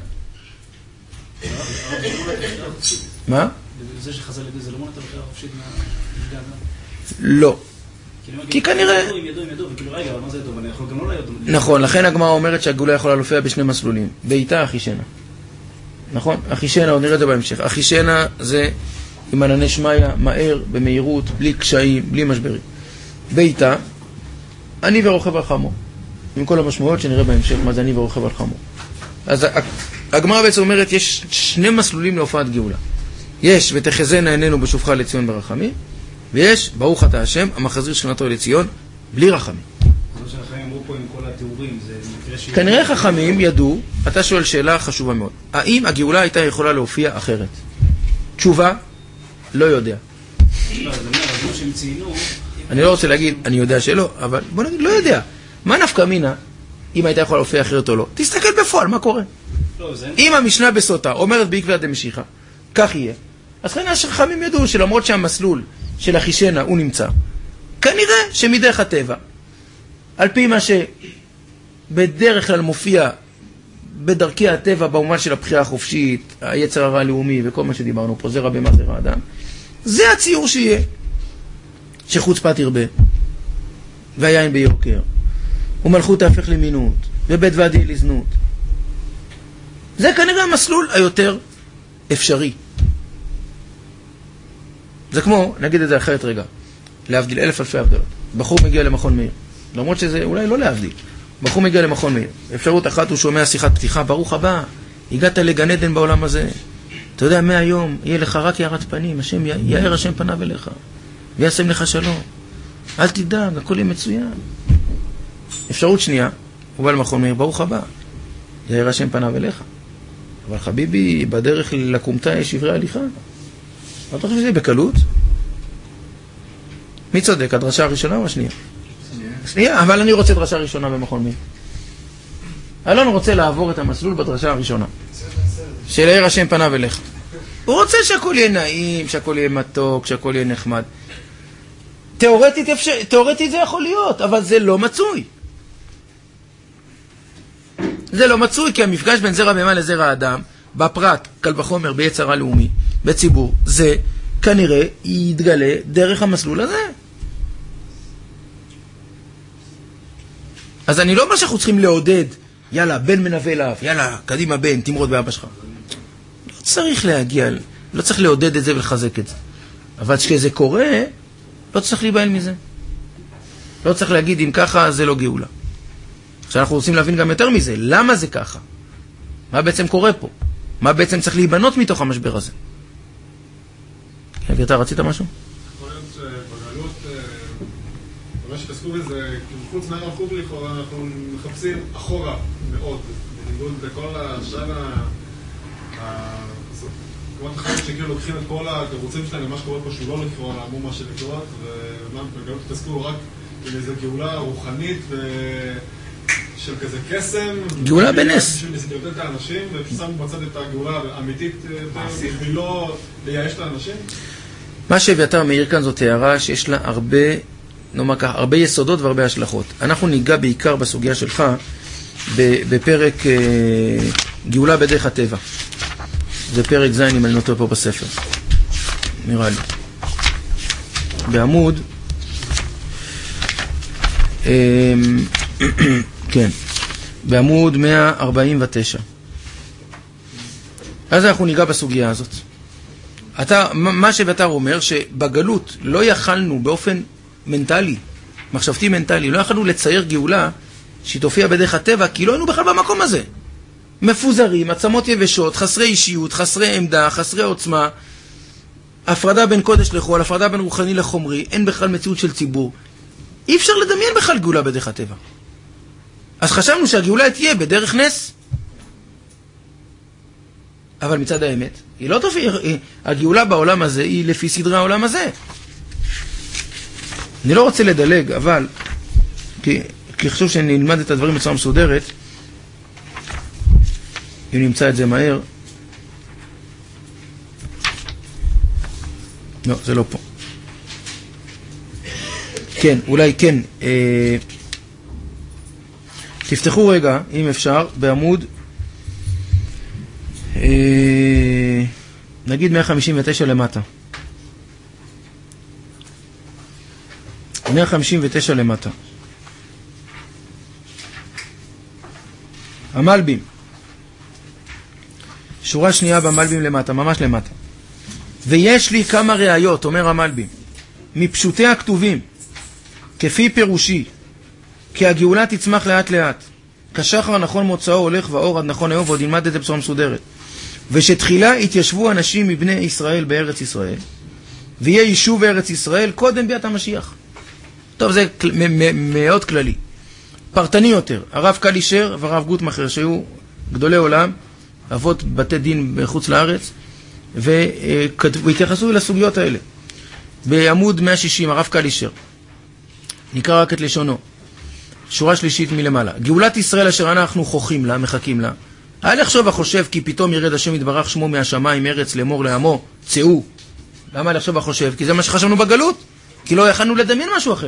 מה? זה שחזר לידי זה לא מונת הבחירה חופשית מהמפגע? לא. כי כנראה... ידו, וכאילו רגע, אבל מה זה ידו? אני יכול גם לא לידו. נכון, לכן הגמרא אומרת שהגאולה יכולה להופיע בשני מסלולים. בעיטה, אחישנה. נכון? אחישנה, עוד נראה את זה בהמשך. אחישנה זה עם ענני שמיא, מהר, במהירות, בלי קשיים, בלי משברים. בעיטה, אני ורוכב על חמור. עם כל המשמעויות שנראה בהמשך מה זה אני ורוכב על חמור. אז הגמרא בעצם אומרת, יש שני מסלולים להופעת גאולה. יש, ותחזינה עינינו בשובך לציון ברחמים, ויש, ברוך אתה השם, המחזיר שכינתו לציון, בלי רחמים. זה שהחיים אמרו פה עם כל התיאורים, זה מקרה ש... כנראה חכמים ידעו, אתה שואל שאלה חשובה מאוד, האם הגאולה הייתה יכולה להופיע אחרת? תשובה, לא יודע. לא, זה אומר, אז מה שהם ציינו... אני לא רוצה להגיד, אני יודע שלא, אבל בוא נגיד, לא יודע. מה נפקא מינה, אם הייתה יכולה להופיע אחרת או לא? תסתכל בפועל, מה קורה? אם המשנה בסוטה אומרת בעקבא דמשיחא, כך יהיה. אז כנראה החכמים ידעו שלמרות שהמסלול של אחישנה הוא נמצא, כנראה שמדרך הטבע, על פי מה שבדרך כלל מופיע בדרכי הטבע במובן של הבחירה החופשית, היצר הרע הלאומי וכל מה שדיברנו פה, זרע בהמה זרע אדם, זה הציור שיהיה. שחוצפה תרבה, והיין ביוקר, ומלכות תהפך למינות, ובית ועד יהיה לזנות. זה כנראה המסלול היותר אפשרי. זה כמו, נגיד את זה אחרת רגע, להבדיל 1000 אלפי הבדלות. בחור מגיע למכון מאיר, למרות שזה אולי לא להבדיל. בחור מגיע למכון מאיר, אפשרות אחת הוא שומע שיחת פתיחה, ברוך הבא, הגעת לגן עדן בעולם הזה. אתה יודע, מהיום יהיה לך רק יארת פנים, השם יאר השם פניו אליך. ויעשם לך שלום. אל תדאג, הכל יהיה מצוין. אפשרות שנייה, הוא בא למכון מאיר, ברוך הבא, יאר השם פניו אליך. אבל חביבי, בדרך לקומתה יש שברי הליכה. אתה חושב שזה בקלות? מי צודק, הדרשה הראשונה או השנייה? שנייה, אבל אני רוצה דרשה ראשונה במכון מאיר. אלון רוצה לעבור את המסלול בדרשה הראשונה. של יאר השם פניו אליך. הוא רוצה שהכל יהיה נעים, שהכל יהיה מתוק, שהכל יהיה נחמד. תיאורטית זה יכול להיות, אבל זה לא מצוי. זה לא מצוי, כי המפגש בין זרע בהמה לזרע האדם, בפרט, קל וחומר, ביצר הלאומי, בציבור, זה כנראה יתגלה דרך המסלול הזה. אז אני לא אומר שאנחנו צריכים לעודד, יאללה, בן מנווה לאב, יאללה, קדימה בן, תמרוד באבא שלך. לא צריך להגיע, לא צריך לעודד את זה ולחזק את זה. אבל כשזה קורה, לא צריך להיבהל מזה. לא צריך להגיד, אם ככה, זה לא גאולה. עכשיו אנחנו רוצים להבין גם יותר מזה. למה זה ככה? מה בעצם קורה פה? מה בעצם צריך להיבנות מתוך המשבר הזה? אתה רצית משהו? יכול להיות שבגלות, מה שתעסקו בזה, חוץ מהרחוב לכאורה, אנחנו מחפשים אחורה מאוד, בניגוד לכל השאר כמו תחרות שכאילו לוקחים את כל התירוצים שלהם למה שקורה פה שהוא לא לכאורה, אמרו מה שלקרות, ובגלות תעסקו רק עם איזו גאולה רוחנית של כזה קסם. גאולה בנס. בשביל לסגרת את האנשים, ושמו בצד את הגאולה האמיתית בשביל לא לייאש את האנשים. מה שאביתר מאיר כאן זאת הערה שיש לה הרבה יסודות והרבה השלכות. אנחנו ניגע בעיקר בסוגיה שלך בפרק גאולה בדרך הטבע. זה פרק ז' אם אני נותר פה בספר. נראה לי. בעמוד כן. בעמוד 149. אז אנחנו ניגע בסוגיה הזאת. מה שאביתר אומר, שבגלות לא יכלנו באופן מנטלי, מחשבתי מנטלי, לא יכלנו לצייר גאולה שתופיע בדרך הטבע, כי לא היינו בכלל במקום הזה. מפוזרים, עצמות יבשות, חסרי אישיות, חסרי עמדה, חסרי עוצמה, הפרדה בין קודש לחול, הפרדה בין רוחני לחומרי, אין בכלל מציאות של ציבור. אי אפשר לדמיין בכלל גאולה בדרך הטבע. אז חשבנו שהגאולה תהיה בדרך נס. אבל מצד האמת, היא לא תופיע, הגאולה בעולם הזה היא לפי סדרי העולם הזה. אני לא רוצה לדלג, אבל כי חשוב שנלמד את הדברים בצורה מסודרת, אם נמצא את זה מהר. לא, זה לא פה. כן, אולי כן. תפתחו רגע, אם אפשר, בעמוד נגיד 159 למטה. 159 למטה. המלבים. שורה שנייה במלבים למטה, ממש למטה. ויש לי כמה ראיות, אומר המלבים, מפשוטי הכתובים, כפי פירושי, כי הגאולה תצמח לאט לאט. כשחר נכון מוצאו הולך ואור עד נכון היום, ועוד ילמד את זה בצורה מסודרת. ושתחילה התיישבו אנשים מבני ישראל בארץ ישראל, ויהיה יישוב בארץ ישראל קודם ביאת המשיח. טוב, זה מאוד כללי. פרטני יותר, הרב קלישר והרב גוטמכר, שהיו גדולי עולם, אבות בתי דין בחוץ לארץ, והתייחסו לסוגיות האלה. בעמוד 160, הרב קלישר, נקרא רק את לשונו, שורה שלישית מלמעלה. גאולת ישראל אשר אנחנו חוכים לה, מחכים לה, אל יחשוב החושב כי פתאום ירד השם יתברך שמו מהשמיים ארץ לאמור לעמו, צאו. למה אל יחשוב החושב? כי זה מה שחשבנו בגלות, כי לא יכלנו לדמיין משהו אחר.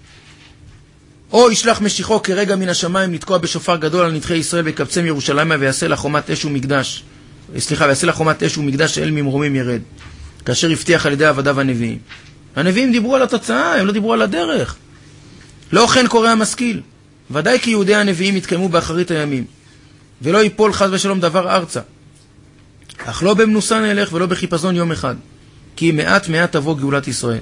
או ישלח משיחו כרגע מן השמיים לתקוע בשופר גדול על נדחי ישראל ויקבצם ירושלימה ויעשה לה חומת אש ומקדש. ויעשה לה חומת אש ומקדש אל ממרומים ירד. כאשר הבטיח על ידי עבדיו הנביאים. הנביאים דיברו על התוצאה, הם לא דיברו על הדרך. לא כן קורא המשכיל. ודאי כי יהודי הנביאים יתקיימו באחרית הימים. ולא ייפול חס ושלום דבר ארצה. אך לא במנוסה נלך ולא בחיפזון יום אחד. כי מעט מעט תבוא גאולת ישראל.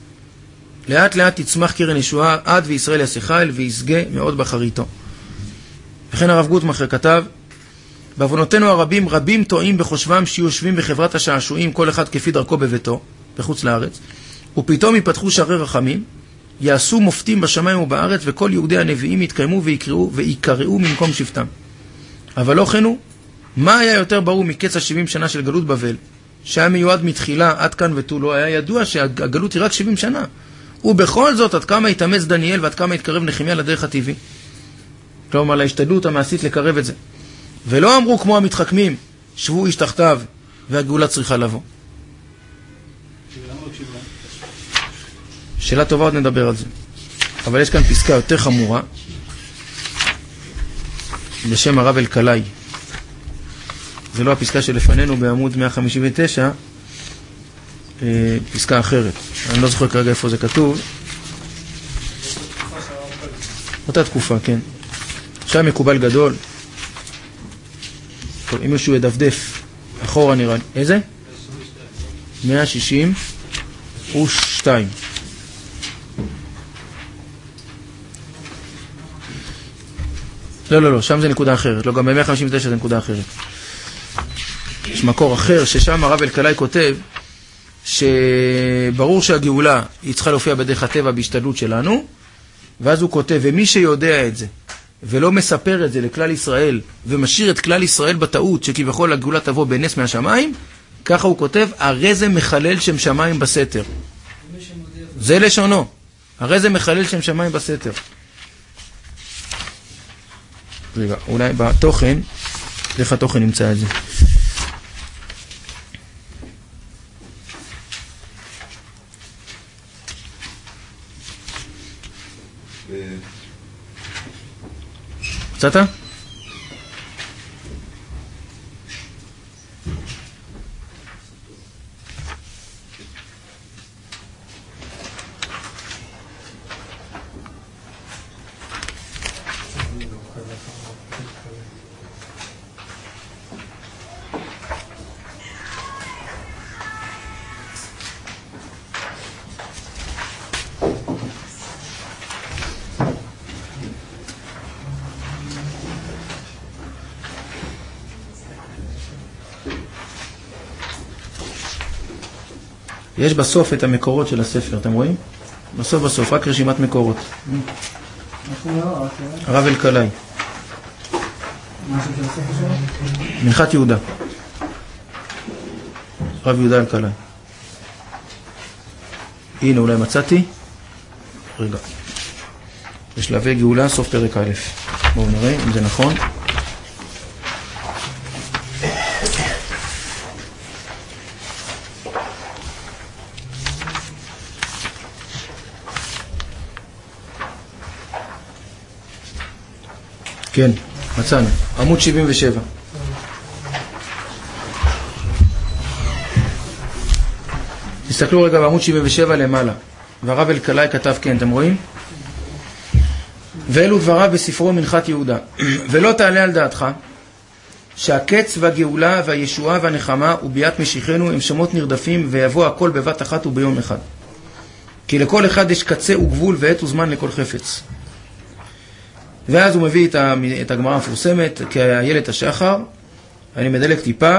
לאט לאט תצמח קרן ישועה עד וישראל יעשה חיל ויסגה מאוד באחריתו. וכן הרב גוטמכר כתב, בעוונותינו הרבים רבים טועים בחושבם שיושבים בחברת השעשועים כל אחד כפי דרכו בביתו בחוץ לארץ, ופתאום יפתחו שערי רחמים, יעשו מופתים בשמיים ובארץ, וכל יהודי הנביאים יתקיימו ויקראו ממקום שבטם. אבל לא כן הוא, מה היה יותר ברור מקץ 70 שנה של גלות בבל, שהיה מיועד מתחילה עד כאן ותו לא, היה ידוע שהגלות היא רק 70 שנה. ובכל זאת, עד כמה התאמץ דניאל ועד כמה התקרב נחמיה לדרך הטבעי. כלומר, להשתדלות המעשית לקרב את זה. ולא אמרו כמו המתחכמים, שבו איש תחתיו והגאולה צריכה לבוא. שאלה טובה, עוד נדבר על זה. אבל יש כאן פסקה יותר חמורה, בשם הרב אלקלעי. זה לא הפסקה שלפנינו בעמוד 159, פסקה אחרת. אני לא זוכר כרגע איפה זה כתוב. אותה תקופה, כן. עכשיו מקובל גדול. טוב, אם מישהו ידפדף אחורה נראה לי. איזה? 160. 2. לא, שם זה נקודה אחרת. לא, גם ב-159 זה נקודה אחרת. יש מקור אחר ששם הרב אלקלעי כותב שברור שהגאולה היא צריכה להופיע בדרך הטבע בהשתדלות שלנו, ואז הוא כותב, ומי שיודע את זה ולא מספר את זה לכלל ישראל ומשאיר את כלל ישראל בטעות שכביכול הגאולה תבוא בנס מהשמיים, ככה הוא כותב, הרי זה מחלל שם שמיים בסתר. זה לשונו, הרי זה מחלל שם שמיים בסתר. רגע, אולי בתוכן, איך התוכן נמצא את זה? מצאת? יש בסוף את המקורות של הספר, אתם רואים? בסוף, רק רשימת מקורות. הרב אלקלעי. מנחת יהודה. הרב יהודה אלקלעי. הנה, אולי מצאתי. רגע. בשלבי גאולה, סוף פרק א'. בואו נראה אם זה נכון. כן, מצאנו. עמוד 77. תסתכלו רגע בעמוד 77 למעלה. והרב אלקלעי כתב כן, אתם רואים? ואלו דבריו בספרו מנחת יהודה. ולא תעלה על דעתך שהקץ והגאולה והישועה והנחמה וביאת משיחנו הם שמות נרדפים ויבוא הכל בבת אחת וביום אחד. כי לכל אחד יש קצה וגבול ועת וזמן לכל חפץ. ואז הוא מביא את הגמרא המפורסמת כאיילת השחר, אני מדלק טיפה,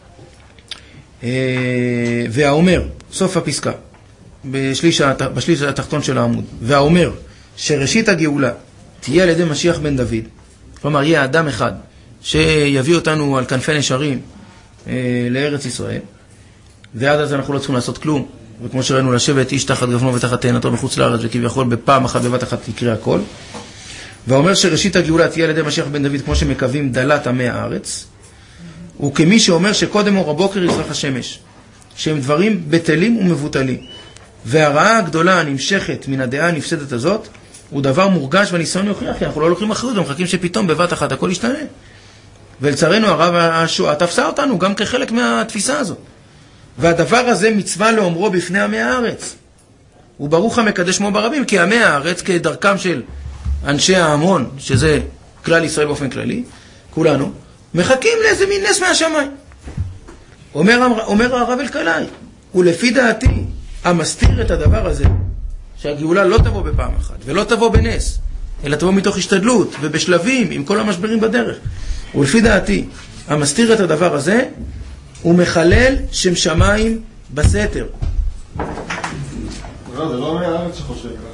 והאומר, סוף הפסקה, בשליש התחתון של העמוד, והאומר שראשית הגאולה תהיה על ידי משיח בן דוד, כלומר יהיה אדם אחד שיביא אותנו על כנפי נשרים לארץ ישראל, ועד אז אנחנו לא צריכים לעשות כלום, וכמו שראינו לשבת איש תחת גפנו ותחת תאנתו מחוץ לארץ, וכביכול בפעם אחת בבת אחת יקרה הכל. ואומר שראשית הגאולה תהיה על ידי משיח בן דוד כמו שמקווים דלת עמי הארץ, וכמי שאומר שקודם אור הבוקר יזרח השמש, שהם דברים בטלים ומבוטלים. והרעה הגדולה הנמשכת מן הדעה הנפסדת הזאת הוא דבר מורגש והניסיון יוכיח, כי אנחנו לא לוקחים אחריות ומחכים שפתאום בבת אחת הכל ישתנה. ולצערנו הרב השואה תפסה אותנו גם כחלק מהתפיסה הזאת. והדבר הזה מצווה לאומרו בפני עמי הארץ. וברוך המקדש שמו ברבים, כי עמי הארץ כדרכם של אנשי ההמון, שזה כלל ישראל באופן כללי, כולנו, מחכים לאיזה מין נס מהשמיים. אומר הרב אלקלעי, ולפי דעתי, המסתיר את הדבר הזה, שהגאולה לא תבוא בפעם אחת, ולא תבוא בנס, אלא תבוא מתוך השתדלות, ובשלבים, עם כל המשברים בדרך. ולפי דעתי, המסתיר את הדבר הזה, הוא מחלל שם שמיים בסתר. לא, זה לא מהארץ שחושב ככה.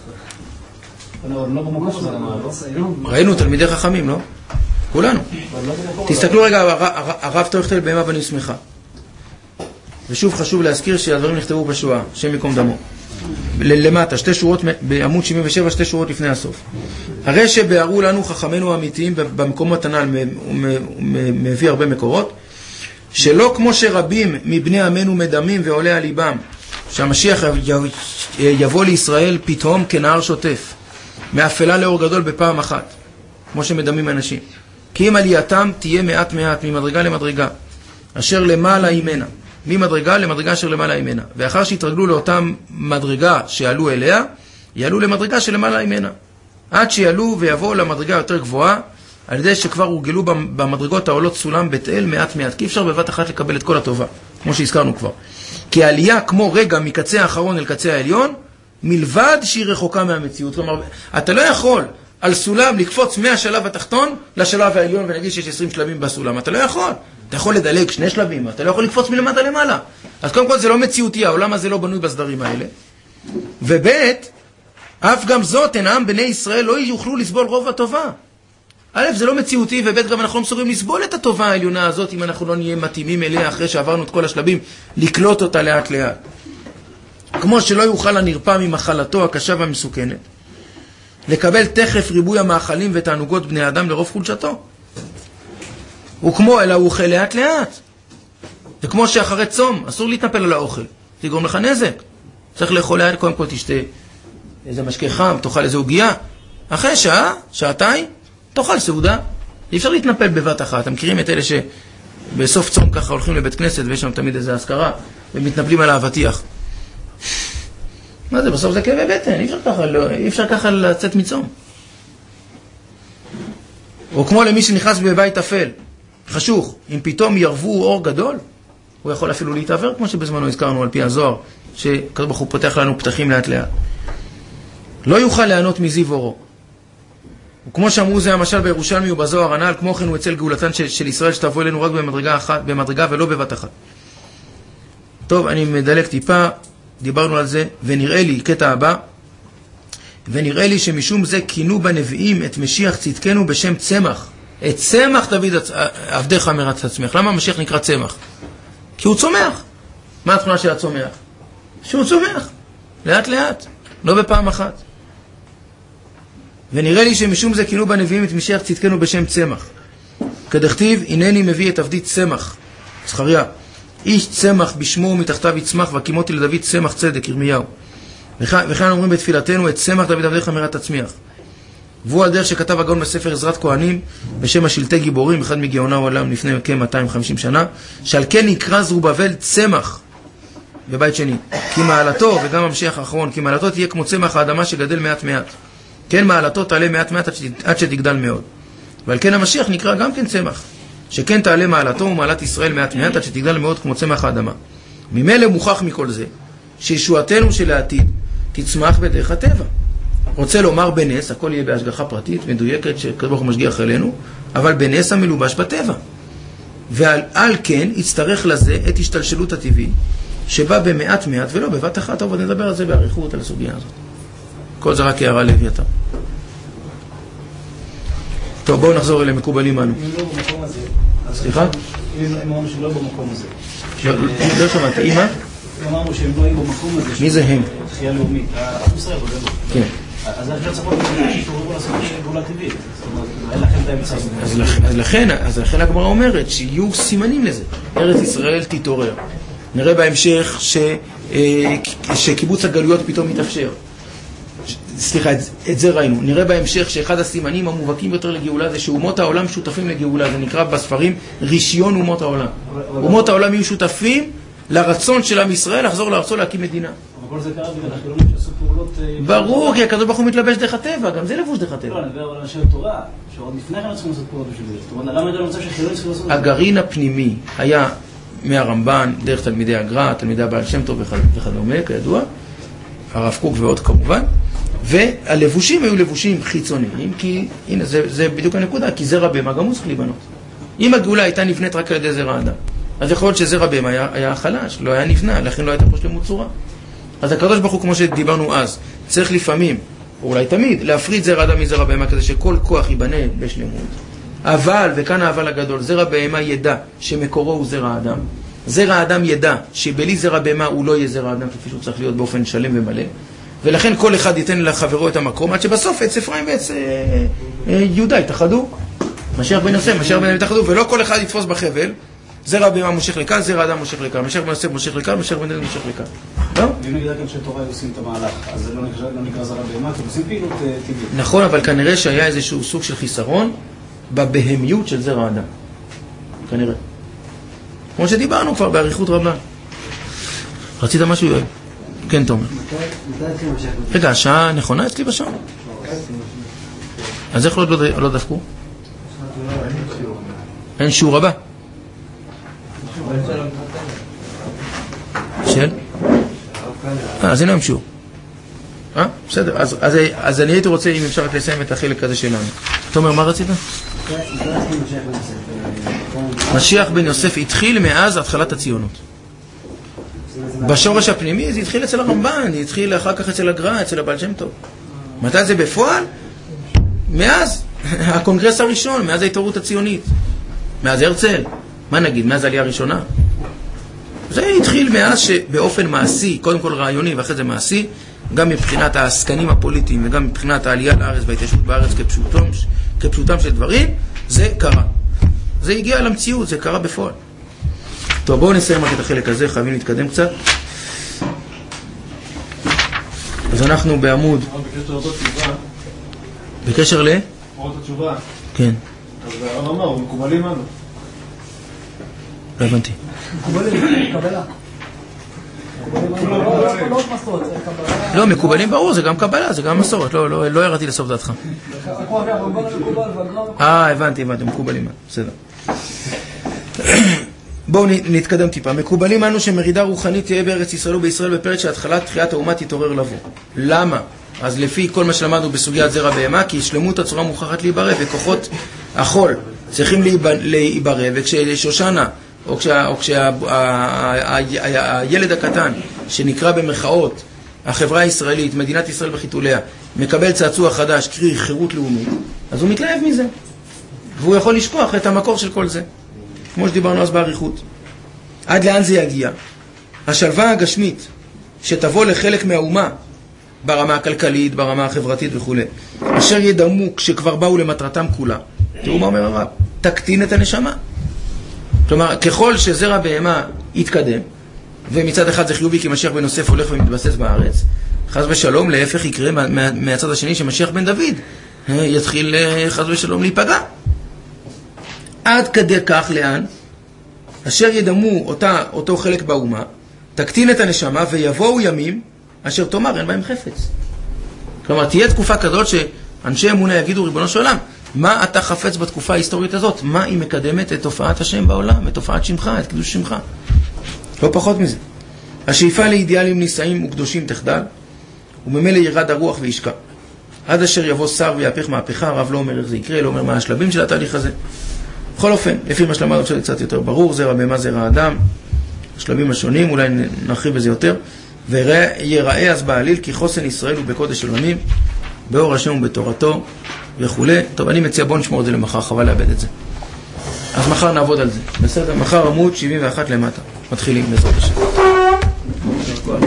ראינו תלמידי חכמים, לא? כולנו. תסתכלו רגע, הרב טויכטל בהמה בני שמחה. ושוב חשוב להזכיר שהדברים נכתבו בשואה, שם מקום דמו. למטה, שתי שורות, בעמוד 77, שתי שורות לפני הסוף. הרי שבארו לנו חכמינו האמיתיים במקומות הנ"ל, הוא מביא הרבה מקורות, שלא כמו שרבים מבני עמנו מדמים ועולה על ליבם, שהמשיח יבוא לישראל פתאום כנהר שוטף, מאפלה לאור גדול בפעם אחת, כמו שמדמים אנשים. כי אם עלייתם תהיה מעט מעט, ממדרגה למדרגה, אשר למעלה אימנה. ממדרגה למדרגה אשר למעלה אימנה. ואחר שהתרגלו לאותם מדרגה שעלו אליה, יעלו למדרגה שלמעלה אימנה. עד שיעלו ויבואו למדרגה יותר גבוהה, על ידי שכבר הורגלו במדרגות העולות סולם בית אל מעט מעט. כי אפשר בבת אחת לקבל את כל הטובה. כמו שהזכרנו כבר. כי העלייה כמו רגע מקצה האחרון אל קצה העליון, מלבד שהיא רחוקה מהמציאות. כלומר, אתה לא יכול על סולם לקפוץ מהשלב התחתון לשלב העליון ונגיד שיש 20 שלבים בסולם. אתה לא יכול. אתה יכול לדלג 2 שלבים, אתה לא יכול לקפוץ מלמטה למעלה. אז קודם כל זה לא מציאותי, העולם הזה לא בנוי בסדרים האלה. ובית, אף גם זאת, העם בני ישראל לא יוכלו לסבול רוב הטובה. א', זה לא מציאותי, וב', גם אנחנו לא מסוגלים לסבול את הטובה העליונה הזאת, אם אנחנו לא נהיה מתאימים אליה אחרי שעברנו את כל השלבים, לקלוט אותה לאט לאט. כמו שלא יוכל הנרפא ממחלתו הקשה והמסוכנת, לקבל תכף ריבוי המאכלים ותענוגות בני אדם לרוב חולשתו. וכמו אלא הוא אוכל לאט לאט. זה כמו שאחרי צום, אסור להתנפל על האוכל, זה יגרום לך נזק. צריך לאכול לאט, קודם כל תשתה איזה משקה חם, תאכל איזה עוגיה. אחרי שעה, שעתיים, תאכל סעודה. אי אפשר להתנפל בבת אחת. אתם מכירים את אלה שבסוף צום ככה הולכים לבית כנסת ויש שם תמיד איזה הזכרה ומתנפלים על האבטיח. מה זה? בסוף זה כאבי בטן. אי אפשר ככה לצאת מצום. או כמו למי שנכנס בבית אפל, חשוך, אם פתאום ירבו אור גדול, הוא יכול אפילו להתעבר, כמו שבזמנו הזכרנו על פי הזוהר, שכתוב בחור פותח לנו פתחים לאט לאט. לא יוכל ליהנות מזיו אורו. וכמו שאמרו זה המשל בירושלמי ובזוהר הנ"ל, כמו כן הוא אצל גאולתן של ישראל שתבוא אלינו רק במדרגה ולא בבת אחת. טוב, אני מדלק טיפה, דיברנו על זה, ונראה לי, קטע הבא, ונראה לי שמשום זה כינו בנביאים את משיח צדקנו בשם צמח. את צמח תביא עבדך מרץ הצמח. למה המשיח נקרא צמח? כי הוא צומח. מה התכונה של הצומח? שהוא צומח. לאט לאט. לא בפעם אחת. ונראה לי שמשום זה כינו בנביאים את משיח צדקנו בשם צמח. כדכתיב, הנני מביא את עבדי צמח. זכריה. איש צמח בשמו ומתחתיו יצמח, והקימותי לדוד צמח צדק, ירמיהו. וכאן אומרים בתפילתנו את צמח דוד עבדך מרץ הצמיח. והוא על דרך שכתב הגאון בספר עזרת כהנים בשם השלטי גיבורים, אחד מגאוני העולם לפני כ-250 שנה, שעל כן נקרא זרובבל צמח בבית שני. כי מעלתו, וגם המשיח האחרון, כי מעלתו תהיה כמו צמח האדמה שגדל מעט מעט. כן מעלתו תעלה מעט מעט עד שתגדל מאוד. ועל כן המשיח נקרא גם כן צמח, שכן תעלה מעלתו ומעלת ישראל מעט מעט עד שתגדל מאוד כמו צמח האדמה. ממילא מוכח מכל זה שישועתנו של העתיד תצמח בדרך הטבע. רוצה לומר בנס, הכל יהיה בהשגחה פרטית, מדויקת, שקדוש ברוך הוא משגיח עלינו, אבל בנס המלובש בטבע. ועל כן יצטרך לזה את השתלשלות הטבעי, שבא במעט מעט ולא בבת אחת. טוב, נדבר על זה בעריכות, על הסוגיה הזאת. כל זה רק הערה לאביתר. טוב, בואו נחזור אליהם מקובלים אנו. אם לא במקום הזה... סליחה? אם אמרנו שלא במקום הזה. לא שמעתי, אימא? אם אמרנו שהם לא היו במקום הזה. מי זה הם? תחייה לאומית. עם ישראל בודד. כן. אז איך לצפות שתתעוררו לעשות גאולה טבעית? זאת אומרת, אין לכם את האמצע. אז לכן הגמרא אומרת שיהיו סימנים לזה. ארץ ישראל תתעורר. נראה בהמשך שקיבוץ הגלויות פתאום מתאפשר. סליחה, את זה ראינו. נראה בהמשך שאחד הסימנים המובהקים יותר לגאולה זה שאומות העולם שותפים לגאולה. זה נקרא בספרים רישיון אומות העולם. אומות העולם יהיו שותפים לרצון של עם ישראל לחזור לארצו להקים מדינה. אבל כל זה קרה בגלל החילונים שעשו פעולות... ברור, כי הקדוש ברוך הוא מתלבש דרך הטבע, גם זה לבוש דרך הטבע. לא, אני מדבר על אנשי התורה, שעוד לפני כן צריכים לעשות פעולות בשביל זה. זאת אומרת, למה הגענו למצב שחילונים צריכים לעשות את זה? הגרעין הפנימי היה מהרמב"ן, דרך תלמידי הגר"א, תלמידי הבעל שם טוב וכדומה, כידוע, הרב קוק ועוד כמובן, והלבושים היו לבושים חיצוניים, כי הנה, זה בדיוק הנקודה, כי זרע בהמה גם הוא צריך להיבנות. אם הגאולה הייתה נבנית רק על ידי זרע האדם, אז יכול להיות שזרע בהמה היה חלש, לא היה נבנה, לכן לא הייתה פה שלמות צורה. אז הקדוש ברוך הוא, כמו שדיברנו אז, צריך לפעמים, או אולי תמיד, להפריד זרע אדם מזרע בהמה, כדי שכל כוח ייבנה בשלמות. אבל, וכאן האבל הגדול, זרע בהמה ידע שמקורו הוא זרע האדם. זרע האדם ידע שבלי זרע בהמה הוא לא יהיה זרע האדם, כפי שהוא צריך להיות באופן שלם ומלא. ולכן כל אחד ייתן לחברו את המקום, עד שבסוף עץ אפרים ועץ יהודה יתאחדו. משיח בן יוסף, משיח בן יתאחדו, ולא כל אחד יתפוס בחבל. זרע בהמה מושך לכאן, זרע אדם מושך לכאן, משיח בן יוסף מושך לכאן, משיח בן יוסף מושך לכאן. לא? ואם נגיד כאן שתורה עושים את המהלך, אז זה לא נקרא זרע בהמה, כי עושים פעילות טבעית. נכון, אבל כנראה שהיה איזשהו סוג של חיסרון בבהמיות של זרע האדם. כנראה. כמו שדיברנו כבר בעריכות רבה. רצית משהו, יואל? כן, תומר. רגע, השעה נכונה אצלי בשעון? אז איך לא דפקו? אין שיעור הבא. של? אז אין היום שיעור. בסדר, אז אני הייתי רוצה, אם אפשר רק לסיים את החלק הזה שלנו. תומר, מה רצית? משיח בן יוסף התחיל מאז התחלת הציונות. בשורש הפנימי זה התחיל אצל הרמב"ן, זה התחיל אחר כך אצל הגר"א, אצל הבעל שם טוב. מתי זה בפועל? מאז הקונגרס הראשון, מאז ההתעוררות הציונית, מאז הרצל. מה נגיד, מאז העלייה הראשונה? זה התחיל מאז שבאופן מעשי, קודם כל רעיוני ואחרי זה מעשי, גם מבחינת העסקנים הפוליטיים וגם מבחינת העלייה לארץ וההתיישבות בארץ כפשוטם של דברים, זה קרה. זה הגיע למציאות, זה קרה בפועל. טוב, בואו נסיים רק את החלק הזה, חייבים להתקדם קצת. אז אנחנו בעמוד... בקשר לאותו תשובה. בקשר ל? אותו תשובה. כן. אז הרב אמר, מקובלים ענו. לא הבנתי. מקובלים, קבלה. לא, מקובלים ברור, זה גם קבלה, זה גם מסורת, לא ירדתי לסוף דעתך. הבנתי, מקובלים, בסדר. בואו נתקדם טיפה. מקובלים אנו שמרידה רוחנית תהיה בארץ ישראל ובישראל בפרק שהתחלת תחיית האומה תתעורר לבוא. למה? אז לפי כל מה שלמדנו בסוגיית זרע בהמה, כי שלמות הצורה מוכרחת להיברא, וכוחות החול צריכים להיברא, וכששושנה או כשהילד הקטן שנקרא במחאות החברה הישראלית, מדינת ישראל בחיתוליה, מקבל צעצוע חדש, קרי חירות לאומית, אז הוא מתלהב מזה והוא יכול לשכוח את המקור של כל זה, כמו שדיברנו אז בעריכות. עד לאן זה יגיע? השלווה הגשמית שתבוא לחלק מהאומה ברמה הכלכלית, ברמה החברתית וכו', אשר ידמו כשכבר באו למטרתם כולה, תראו מה אומר הרב, תקטין את הנשמה. כלומר, ככל שזרע בהמה יתקדם, ומצד אחד זה חיובי כי משיח בן יוסף הולך ומתבסס בארץ, חס ושלום, להפך יקרה מהצד השני שמשיח בן דוד יתחיל חס ושלום להיפגע. עד כדי כך לאן? אשר ידמו אותו חלק באומה, תקטין את הנשמה ויבואו ימים אשר תאמר אין בהם חפץ. כלומר, תהיה תקופה כזאת שאנשי אמונה יגידו ריבונו של עולם, מה אתה חפץ בתקופה ההיסטורית הזאת? מה היא מקדמת את תופעת השם בעולם, את תופעת שמך, את קידוש שמך? לא פחות מזה. השאיפה לאידיאלים נישאים וקדושים תחדל, וממילא ירד הרוח וישקע. עד אשר יבוא שר ויהפך מהפכה, הרב לא אומר איך זה יקרה, לא אומר מה השלבים של התהליך הזה. בכל אופן, לפי מה שלמדנו עכשיו קצת יותר ברור, זרע בהמה זרע אדם, השלבים השונים, אולי נרחיב בזה יותר, ויראה אז בעליל כי חוסן ישראל הוא בקודש עולמים, באור השם ובתורתו וכו'. טוב, אני מציע בוא נשמור את זה למחר, חבל לאבד את זה. אז מחר נעבוד על זה. בסדר, מחר עמוד 71 למטה. מתחילים בעזרת השם.